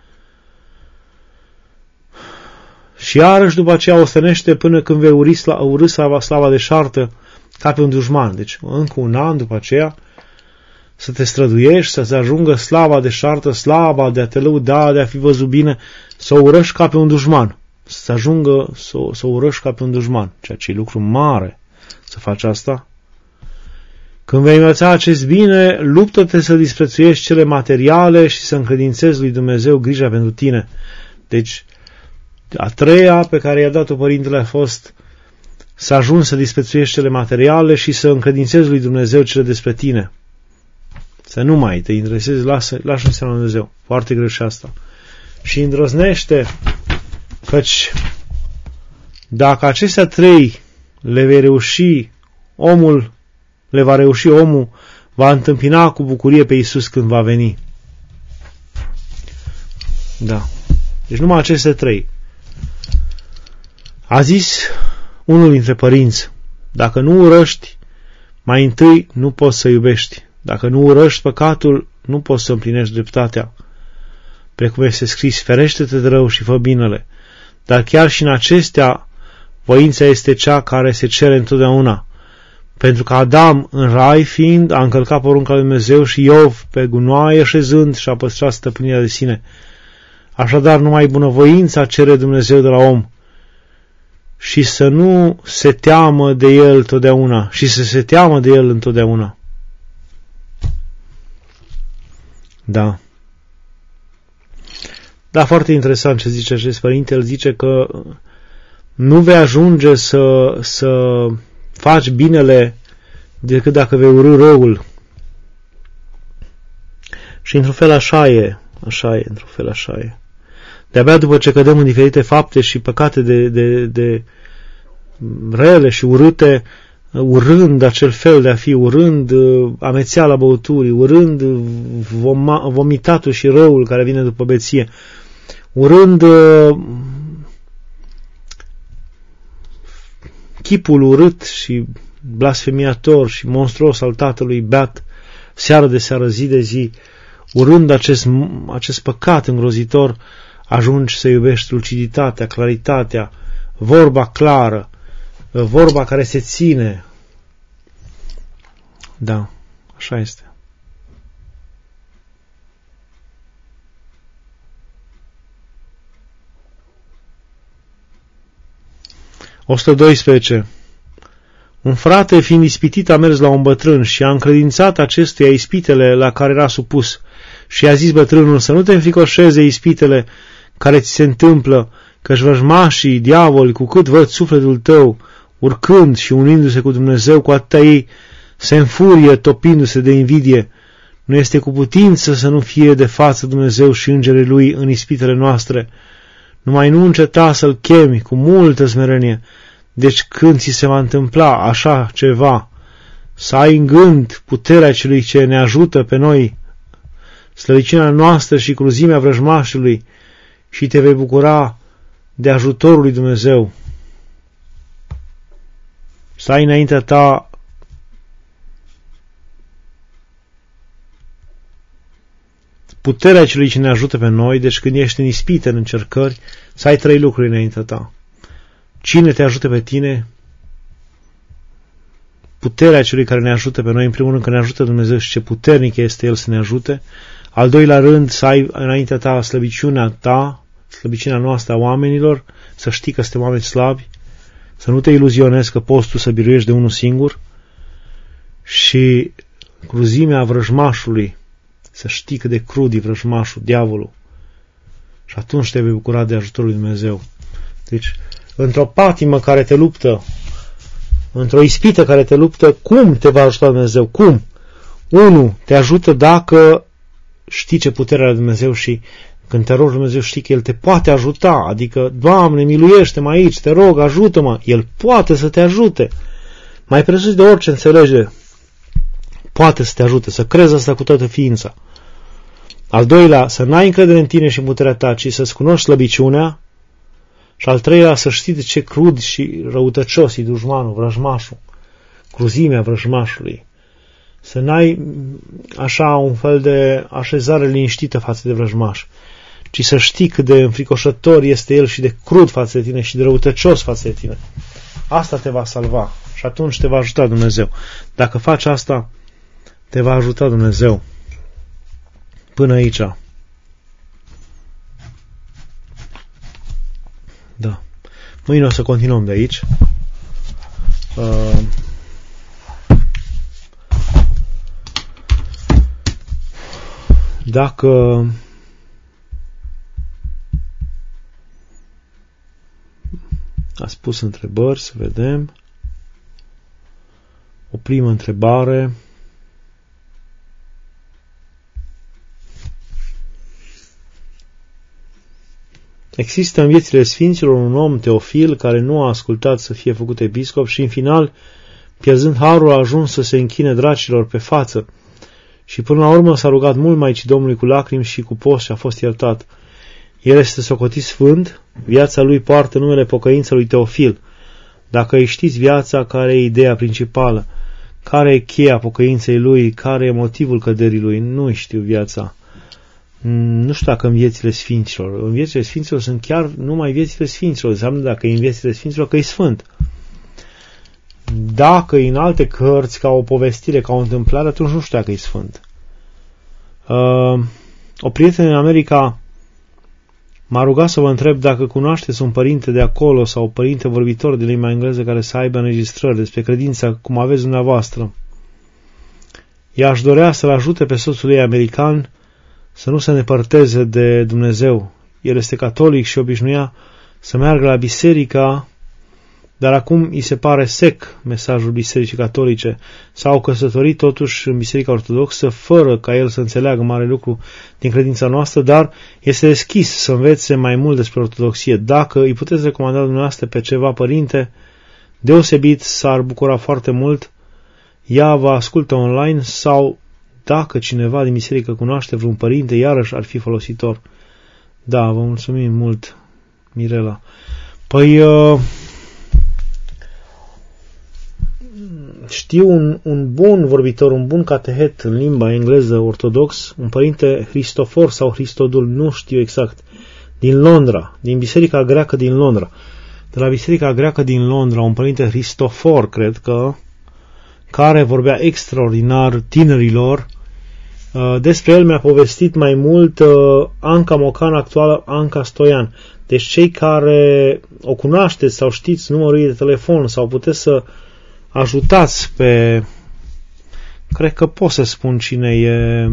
Speaker 1: Și iarăși după aceea ostenește până când vei urâ slava deșartă ca pe un dușman. Deci încă un an după aceea să te străduiești, să-ți ajungă slava deșartă, slava de a te lăuda, de a fi văzut bine, să o urăști ca pe un dușman. Să ajungă să o urăști ca pe un dușman. Ceea ce e lucru mare să faci asta. Când vei învăța acest bine, luptă-te să disprețuiești cele materiale și să încredințezi lui Dumnezeu grija pentru tine. Deci, a treia pe care i-a dat-o părintele a fost să ajungi să disprețuiești cele materiale și să încredințezi lui Dumnezeu cele despre tine. Să nu mai te interesezi, lasă în seama lui Dumnezeu. Foarte greu și asta. Și îndrăznește, căci dacă acestea trei le va reuși, omul va întâmpina cu bucurie pe Iisus când va veni. Da. Deci numai aceste trei. A zis unul dintre părinți, dacă nu urăști, mai întâi nu poți să iubești. Dacă nu urăști păcatul, nu poți să împlinești dreptatea. Precum este scris, ferește-te de rău și fă binele. Dar chiar și în acestea, voința este cea care se cere întotdeauna. Pentru că Adam, în rai fiind, a încălcat porunca lui Dumnezeu și Iov, pe gunoaie șezând, și-a păstrat stăpânirea de sine. Așadar, numai bunăvoința cere Dumnezeu de la om și să nu se teamă de el totdeauna și să se teamă de el întotdeauna. Da. Da, foarte interesant ce zice acest părinte. El zice că nu vei ajunge să faci binele decât dacă vei urî răul. Și într-un fel așa e, într-un fel așa e. De-abia după ce cădem în diferite fapte și păcate de rele și urâte, urând acel fel de a fi, urând amețeala băuturii, urând vomitatul și răul care vine după beție, urând chipul urât și blasfemiator și monstruos al tatălui beat seară de seară, zi de zi, urând acest păcat îngrozitor, ajungi să iubești luciditatea, claritatea, vorba clară, vorba care se ține. Da, așa este. O 112. Un frate, fiind ispitit, a mers la un bătrân și a încredințat acestuia ispitele la care era supus și a zis bătrânul să nu te înfricoșeze ispitele care ți se întâmplă, căci vrăjmașii, diavoli, cu cât văd sufletul tău, urcând și unindu-se cu Dumnezeu, cu atâta ei se înfurie, topindu-se de invidie. Nu este cu putință să nu fie de față Dumnezeu și îngerii Lui în ispitele noastre. Numai nu înceta să-L chemi cu multă smerenie. Deci când ți se va întâmpla așa ceva, să ai în gând puterea celui ce ne ajută pe noi, slăbiciunea noastră și cruzimea vrăjmașului, și te vei bucura de ajutorul lui Dumnezeu. Să ai înaintea ta puterea celui ce ne ajută pe noi, deci când ești în ispite, în încercări, să ai trei lucruri înaintea ta. Cine te ajută pe tine? Puterea celui care ne ajută pe noi, în primul rând că ne ajută Dumnezeu și ce puternic este El să ne ajute. Al doilea rând, să ai înaintea ta slăbiciunea noastră a oamenilor, să știi că suntem oameni slabi, să nu te iluzionezi că poți tu să biruiești de unul singur, și cruzimea vrăjmașului, să știi cât de crud e vrăjmașul, diavolul, și atunci te vei bucura de ajutorul lui Dumnezeu. Deci, într-o patimă care te luptă, într-o ispită care te luptă, cum te va ajuta Dumnezeu? Cum? 1. Te ajută dacă știi ce putere are Dumnezeu și când te rogi Dumnezeu știi că El te poate ajuta, adică, Doamne, miluiește-mă aici, te rog, ajută-mă, El poate să te ajute. Mai presus de orice înțelegere, poate să te ajute, să crezi asta cu toată ființa. Al doilea, să n-ai încredere în tine și în puterea ta, ci să-ți cunoști slăbiciunea. Și al treilea, să știi de ce crud și răutăcios e dușmanul, vrăjmașul, cruzimea vrăjmașului. Să n-ai așa un fel de așezare liniștită față de vrăjmaș, ci să știi cât de înfricoșător este el și de crud față de tine și de răutăcios față de tine. Asta te va salva și atunci te va ajuta Dumnezeu. Dacă faci asta, te va ajuta Dumnezeu. Până aici. Da. Mâine o să continuăm de aici. Dacă ați pus întrebări, să vedem. O primă întrebare. Există în viețile sfinților un om, Teofil, care nu a ascultat să fie făcut episcop și, în final, pierzând harul, a ajuns să se închine dracilor pe față și, până la urmă, s-a rugat mult Maicii Domnului cu lacrimi și cu post și a fost iertat. El este socotit sfânt, viața lui poartă numele pocăință lui Teofil. Dacă îi știți viața, care e ideea principală, care e cheia pocăinței lui, care e motivul căderii lui, nu știu viața. Nu știu dacă în viețile sfinților. În viețile sfinților sunt chiar numai viețile sfinților. Înseamnă dacă e în viețile sfinților că e sfânt. Dacă e în alte cărți, ca o povestire, ca o întâmplare, atunci nu știu dacă e sfânt. O prietenă în America m-a rugat să vă întreb dacă cunoașteți un părinte de acolo sau un părinte vorbitor de limba engleză care să aibă înregistrări despre credința cum aveți dumneavoastră. Ea aș dorea să-l ajute pe soțul ei american să nu se îndepărteze de Dumnezeu. El este catolic și obișnuia să meargă la biserica, dar acum îi se pare sec mesajul bisericii catolice. S-au căsătorit totuși în biserica ortodoxă, fără ca el să înțeleagă mare lucru din credința noastră, dar este deschis să învețe mai mult despre ortodoxie. Dacă îi puteți recomanda dumneavoastră pe ceva părinte deosebit, s-ar bucura foarte mult. Ea vă ascultă online sau dacă cineva din biserică cunoaște vreun părinte, iarăși ar fi folositor. Da, vă mulțumim mult, Mirela. Păi, știu un bun vorbitor, un bun catehet în limba engleză ortodox, un părinte Cristofor sau Hristodul, nu știu exact, din Londra, din biserica greacă din Londra. De la biserica greacă din Londra, un părinte Cristofor, cred că, care vorbea extraordinar tinerilor. Despre el mi-a povestit mai mult Anca Mocan, actuală Anca Stoian. Deci cei care o cunoașteți sau știți numărul ei de telefon sau puteți să ajutați pe... Cred că pot să spun cine e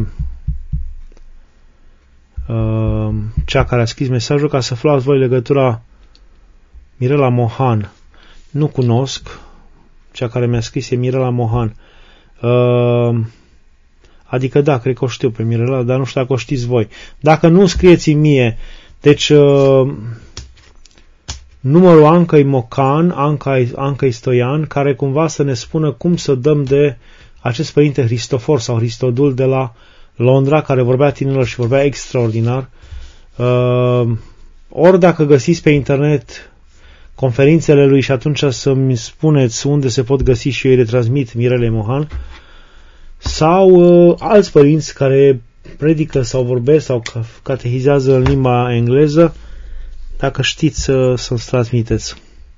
Speaker 1: cea care a scris mesajul, ca să aflați voi legătura. Mirela Mohan. Nu cunosc. Cea care mi-a scris e Mirela Mohan. Adică da, cred că o știu pe Mirela, dar nu știu dacă o știți voi. Dacă nu, scrieți-mi mie. Deci, numărul Ancăi Mocan, Ancăi Stoian, care cumva să ne spună cum să dăm de acest părinte Cristofor sau Hristodul de la Londra, care vorbea tinerilor și vorbea extraordinar. Ori dacă găsiți pe internet conferințele lui și atunci să-mi spuneți unde se pot găsi și eu îi retransmit Mirelei Mohan, sau alți părinți care predică sau vorbesc sau catehizează în limba engleză, dacă știți să-mi transmiteți.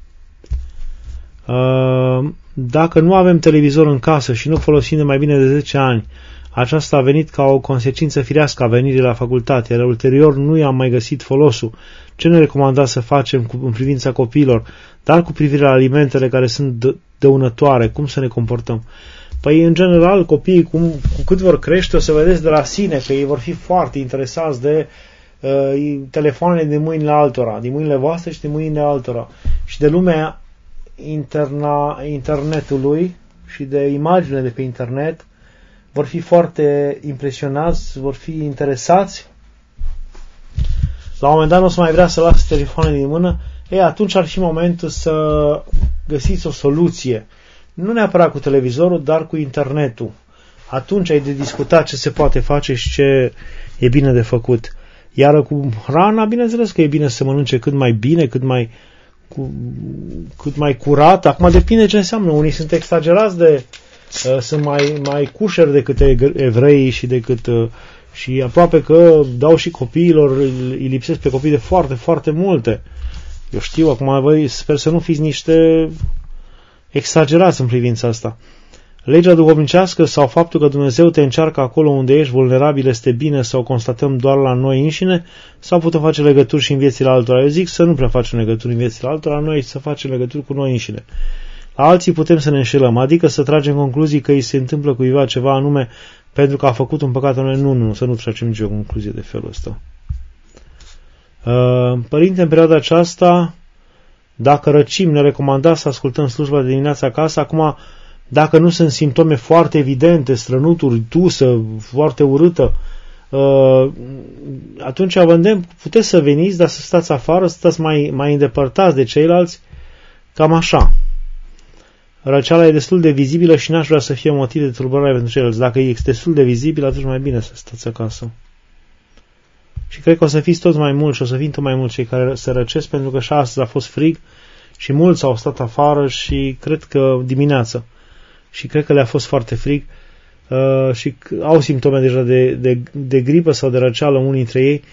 Speaker 1: Dacă nu avem televizor în casă și nu folosim de mai bine de 10 ani, aceasta a venit ca o consecință firească a venirii la facultate, iar ulterior nu i-am mai găsit folosul. Ce ne recomandați să facem în privința copiilor, dar cu privire la alimentele care sunt dăunătoare, cum să ne comportăm? Păi, în general, copiii, cu cât vor crește, o să vedeți de la sine că ei vor fi foarte interesați de telefoanele din mâinile altora, din mâinile voastre și din mâinile altora. Și de lumea internetului și de imaginele de pe internet, vor fi foarte impresionați, vor fi interesați. La un moment dat nu o să mai vrea să lasă telefoanele din mână. Atunci ar fi momentul să găsiți o soluție. Nu neapărat cu televizorul, dar cu internetul. Atunci ai de discutat ce se poate face și ce e bine de făcut. Iar cu hrana, bineînțeles că e bine să mănânce cât mai bine, cât mai curat. Acum depinde ce înseamnă. Unii sunt exagerați sunt mai cușeri decât evreii și decât și aproape că dau și copiilor, îi lipsesc pe copii de foarte, foarte multe. Eu știu, acum voi sper să nu fiți niște exagerați în privința asta. Legea duhovnicească sau faptul că Dumnezeu te încearcă acolo unde ești vulnerabil este bine să o constatăm doar la noi înșine sau putem face legături și în viețile altora? Eu zic să nu prea facem legături în viețile altora, noi să facem legături cu noi înșine. La alții putem să ne înșelăm, adică să tragem concluzii că îi se întâmplă cuiva ceva anume pentru că a făcut un păcat anume. Nu, să nu tragem nicio concluzie de felul ăsta. Părinte, în perioada aceasta, dacă răcim, ne recomanda să ascultăm slujba de dimineața acasă. Acum, dacă nu sunt simptome foarte evidente, strănuturi, tusă, foarte urâtă, atunci vă îndemn, puteți să veniți, dar să stați afară, să stați mai îndepărtați de ceilalți, cam așa. Răceala e destul de vizibilă și n-aș vrea să fie motiv de tulburare pentru ceilalți. Dacă e destul de vizibil, atunci mai bine să stați acasă. Și cred că o să fiți toți mai mulți și o să fim tot mai mulți cei care se răcesc, pentru că și astăzi a fost frig și mulți au stat afară și cred că dimineață. Și cred că le-a fost foarte frig și au simptome deja de gripă sau de răceală unii dintre ei.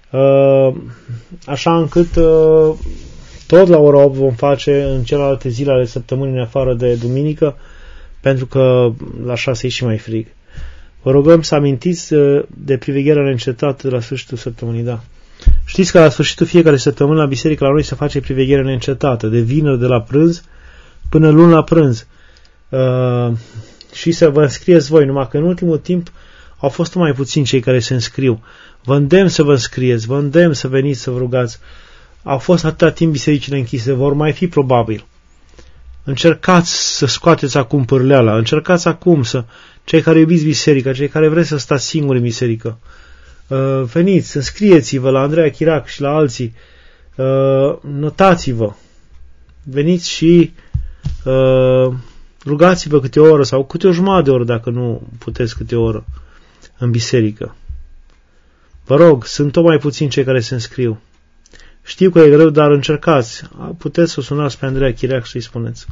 Speaker 1: Așa încât tot la ora 8 vom face în celelalte zile ale săptămânii, în afară de duminică, pentru că la 6 e și mai frig. Vă rugăm să amintiți de privegherea neîncetată de la sfârșitul săptămânii, da. Știți că la sfârșitul fiecare săptămâni la biserică la noi se face priveghere neîncetată, de vineri de la prânz până luni la prânz. Și să vă înscrieți voi, numai că în ultimul timp au fost mai puțini cei care se înscriu. Vă îndemn să vă înscrieți, vă îndemn să veniți să vă rugați. Au fost atâta timp bisericile închise, vor mai fi probabil. Încercați să scoateți acum pârleala, încercați acum cei care iubiți biserica, cei care vreți să stați singuri în biserică, veniți, înscrieți-vă la Andreea Chirac și la alții, notați-vă, veniți și rugați-vă câte o oră sau câte o jumătate de oră, dacă nu puteți câte o oră, în biserică. Vă rog, sunt tot mai puțini cei care se înscriu. Știu că e greu, dar încercați. Puteți să sunați pe Andreea Chirac și să-i spuneți.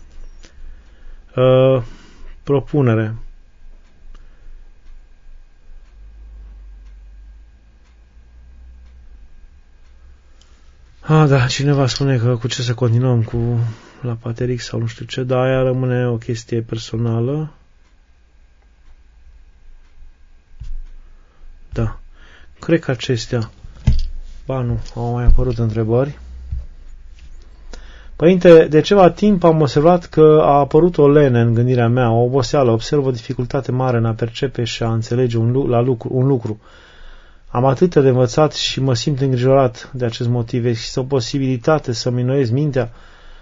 Speaker 1: Propunere. Da, cineva spune că cu ce să continuăm, cu la Paterix sau nu știu ce, dar aia rămâne o chestie personală. Da. Cred că acestea. Ba nu, au mai apărut întrebări. Părinte, de ceva timp am observat că a apărut o lene în gândirea mea, o oboseală, observ o dificultate mare în a percepe și a înțelege un lucru. Am atât de învățat și mă simt îngrijorat de acest motiv. Există o posibilitate să minunez mintea?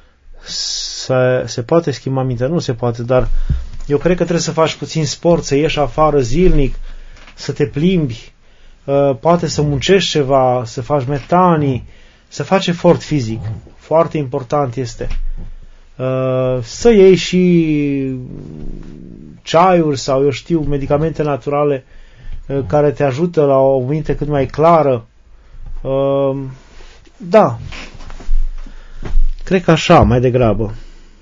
Speaker 1: Se poate schimba mintea? Nu se poate, dar eu cred că trebuie să faci puțin sport, să ieși afară zilnic, să te plimbi, poate să muncești ceva, să faci metanii, să faci efort fizic. Foarte important este. Să iei și ceaiuri sau, eu știu, medicamente naturale care te ajută la o minte cât mai clară. Da. Cred că așa, mai degrabă.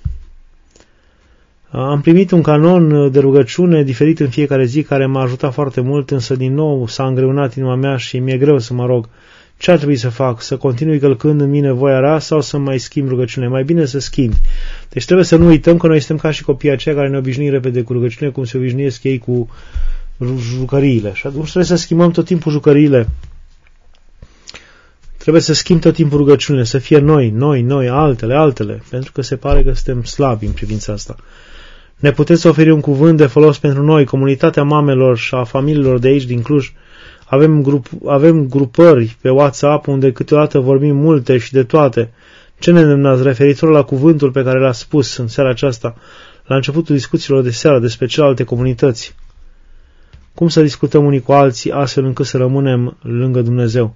Speaker 1: Am primit un canon de rugăciune diferit în fiecare zi care m-a ajutat foarte mult, însă din nou s-a îngreunat inima mea și mi-e greu să mă rog. Ce ar trebui să fac? Să continui călcând în mine voia rea sau să mai schimb rugăciunile? Mai bine să schimb. Deci trebuie să nu uităm că noi suntem ca și copiii aceia care ne obișnuim repede cu rugăciunile, cum se obișnuiesc ei cu jucăriile. Și atunci trebuie să schimbăm tot timpul jucăriile. Trebuie să schimb tot timpul rugăciunile, să fie noi, altele, pentru că se pare că suntem slabi în privința asta. Ne puteți oferi un cuvânt de folos pentru noi, comunitatea mamelor și a familiilor de aici, din Cluj. Avem grupări pe WhatsApp unde câteodată vorbim multe și de toate. Ce ne îndemnați referitor la cuvântul pe care l-a spus în seara aceasta, la începutul discuțiilor de seară despre celelalte comunități? Cum să discutăm unii cu alții astfel încât să rămânem lângă Dumnezeu?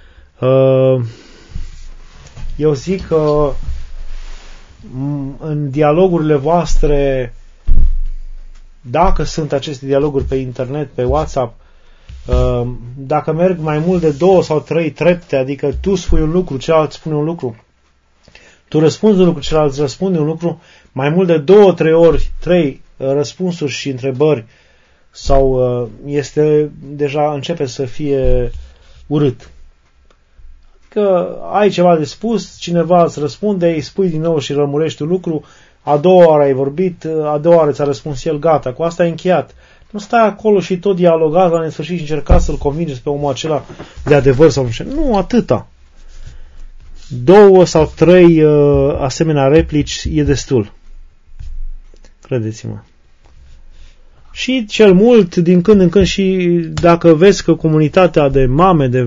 Speaker 1: Eu zic că în dialogurile voastre, dacă sunt aceste dialoguri pe internet, pe WhatsApp, dacă merg mai mult de 2 sau 3 trepte, adică tu spui un lucru, celălalt spune un lucru, tu răspunzi un lucru, celălalt răspunde un lucru, mai mult de 2-3 ori, 3 răspunsuri și întrebări, sau deja începe să fie urât. Că ai ceva de spus, cineva îți răspunde, îi spui din nou și rămurești un lucru, a doua oară ai vorbit, a doua oară ți-a răspuns el, gata, cu asta ai încheiat. Nu stai acolo și tot dialogați la nesfârșit și încercați să-l convingeți pe omul acela de adevăr sau nu știu. Nu, atâta. 2 sau 3 asemenea replici e destul. Credeți-mă. Și cel mult, din când în când, și dacă vezi că comunitatea de mame, de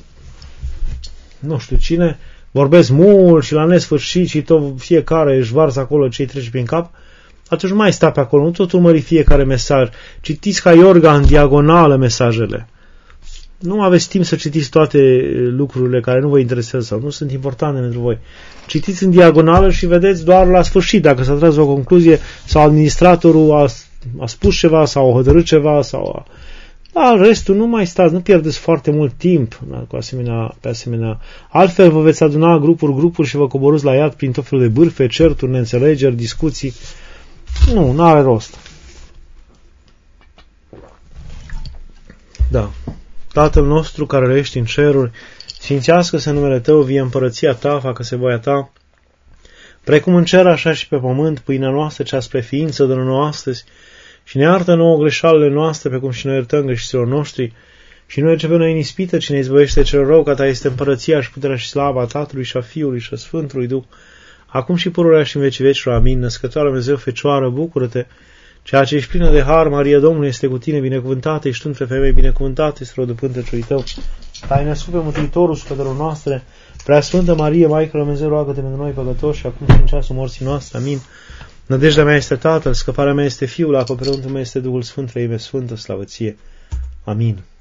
Speaker 1: nu știu cine, vorbesc mult și la nesfârșit și tot fiecare își varsă acolo ce-i trece prin cap, atunci mai sta pe acolo, nu tot urmări fiecare mesaj. Citiți ca Iorga în diagonală mesajele. nu aveți timp să citiți toate lucrurile care nu vă interesează sau nu sunt importante pentru voi. Citiți în diagonală și vedeți doar la sfârșit dacă s-a tras o concluzie sau administratorul a spus ceva sau a hotărât ceva sau restul nu mai stați, nu pierdeți foarte mult timp pe asemenea. Altfel vă veți aduna grupuri și vă coborâți la iad prin tot felul de bârfe, certuri, neînțelegeri, discuții. Nu are rost. Da. Tatăl nostru care ești în ceruri, sfințească-se numele Tău, vie împărăția Ta, facă-se voia Ta, precum în cer, așa și pe pământ. Pâinea noastră, cea spre ființă, dă-ne nouă astăzi, și ne iartă nouă greșalele noastre, precum și noi iertăm greșiților noștri, și nu duce pe noi în ispită, ci ne izbăvește cel rău, că Ta este împărăția și puterea și slava Tatălui și a Fiului și a Sfântului Duh, acum și pururea și în vecii vecilor. Amin. Născătoare Dumnezeu, Fecioară, bucură-te, ceea ce ești plină de har, Maria Domnului este cu tine, binecuvântată ești între femei, binecuvântat este rodul pântecului Tău. Ai născut pe Mântuitorul scădelor noastre, Preasfântă Marie, Maică lui Dumnezeu, roagă-te pentru noi păcătoși și acum și în ceasul morții noastre. Amin. Nădejdea mea este Tatăl, scăparea mea este Fiul, acoperimentul meu este Duhul Sfânt, Trăime Sfântă, slavă Ție. Amin.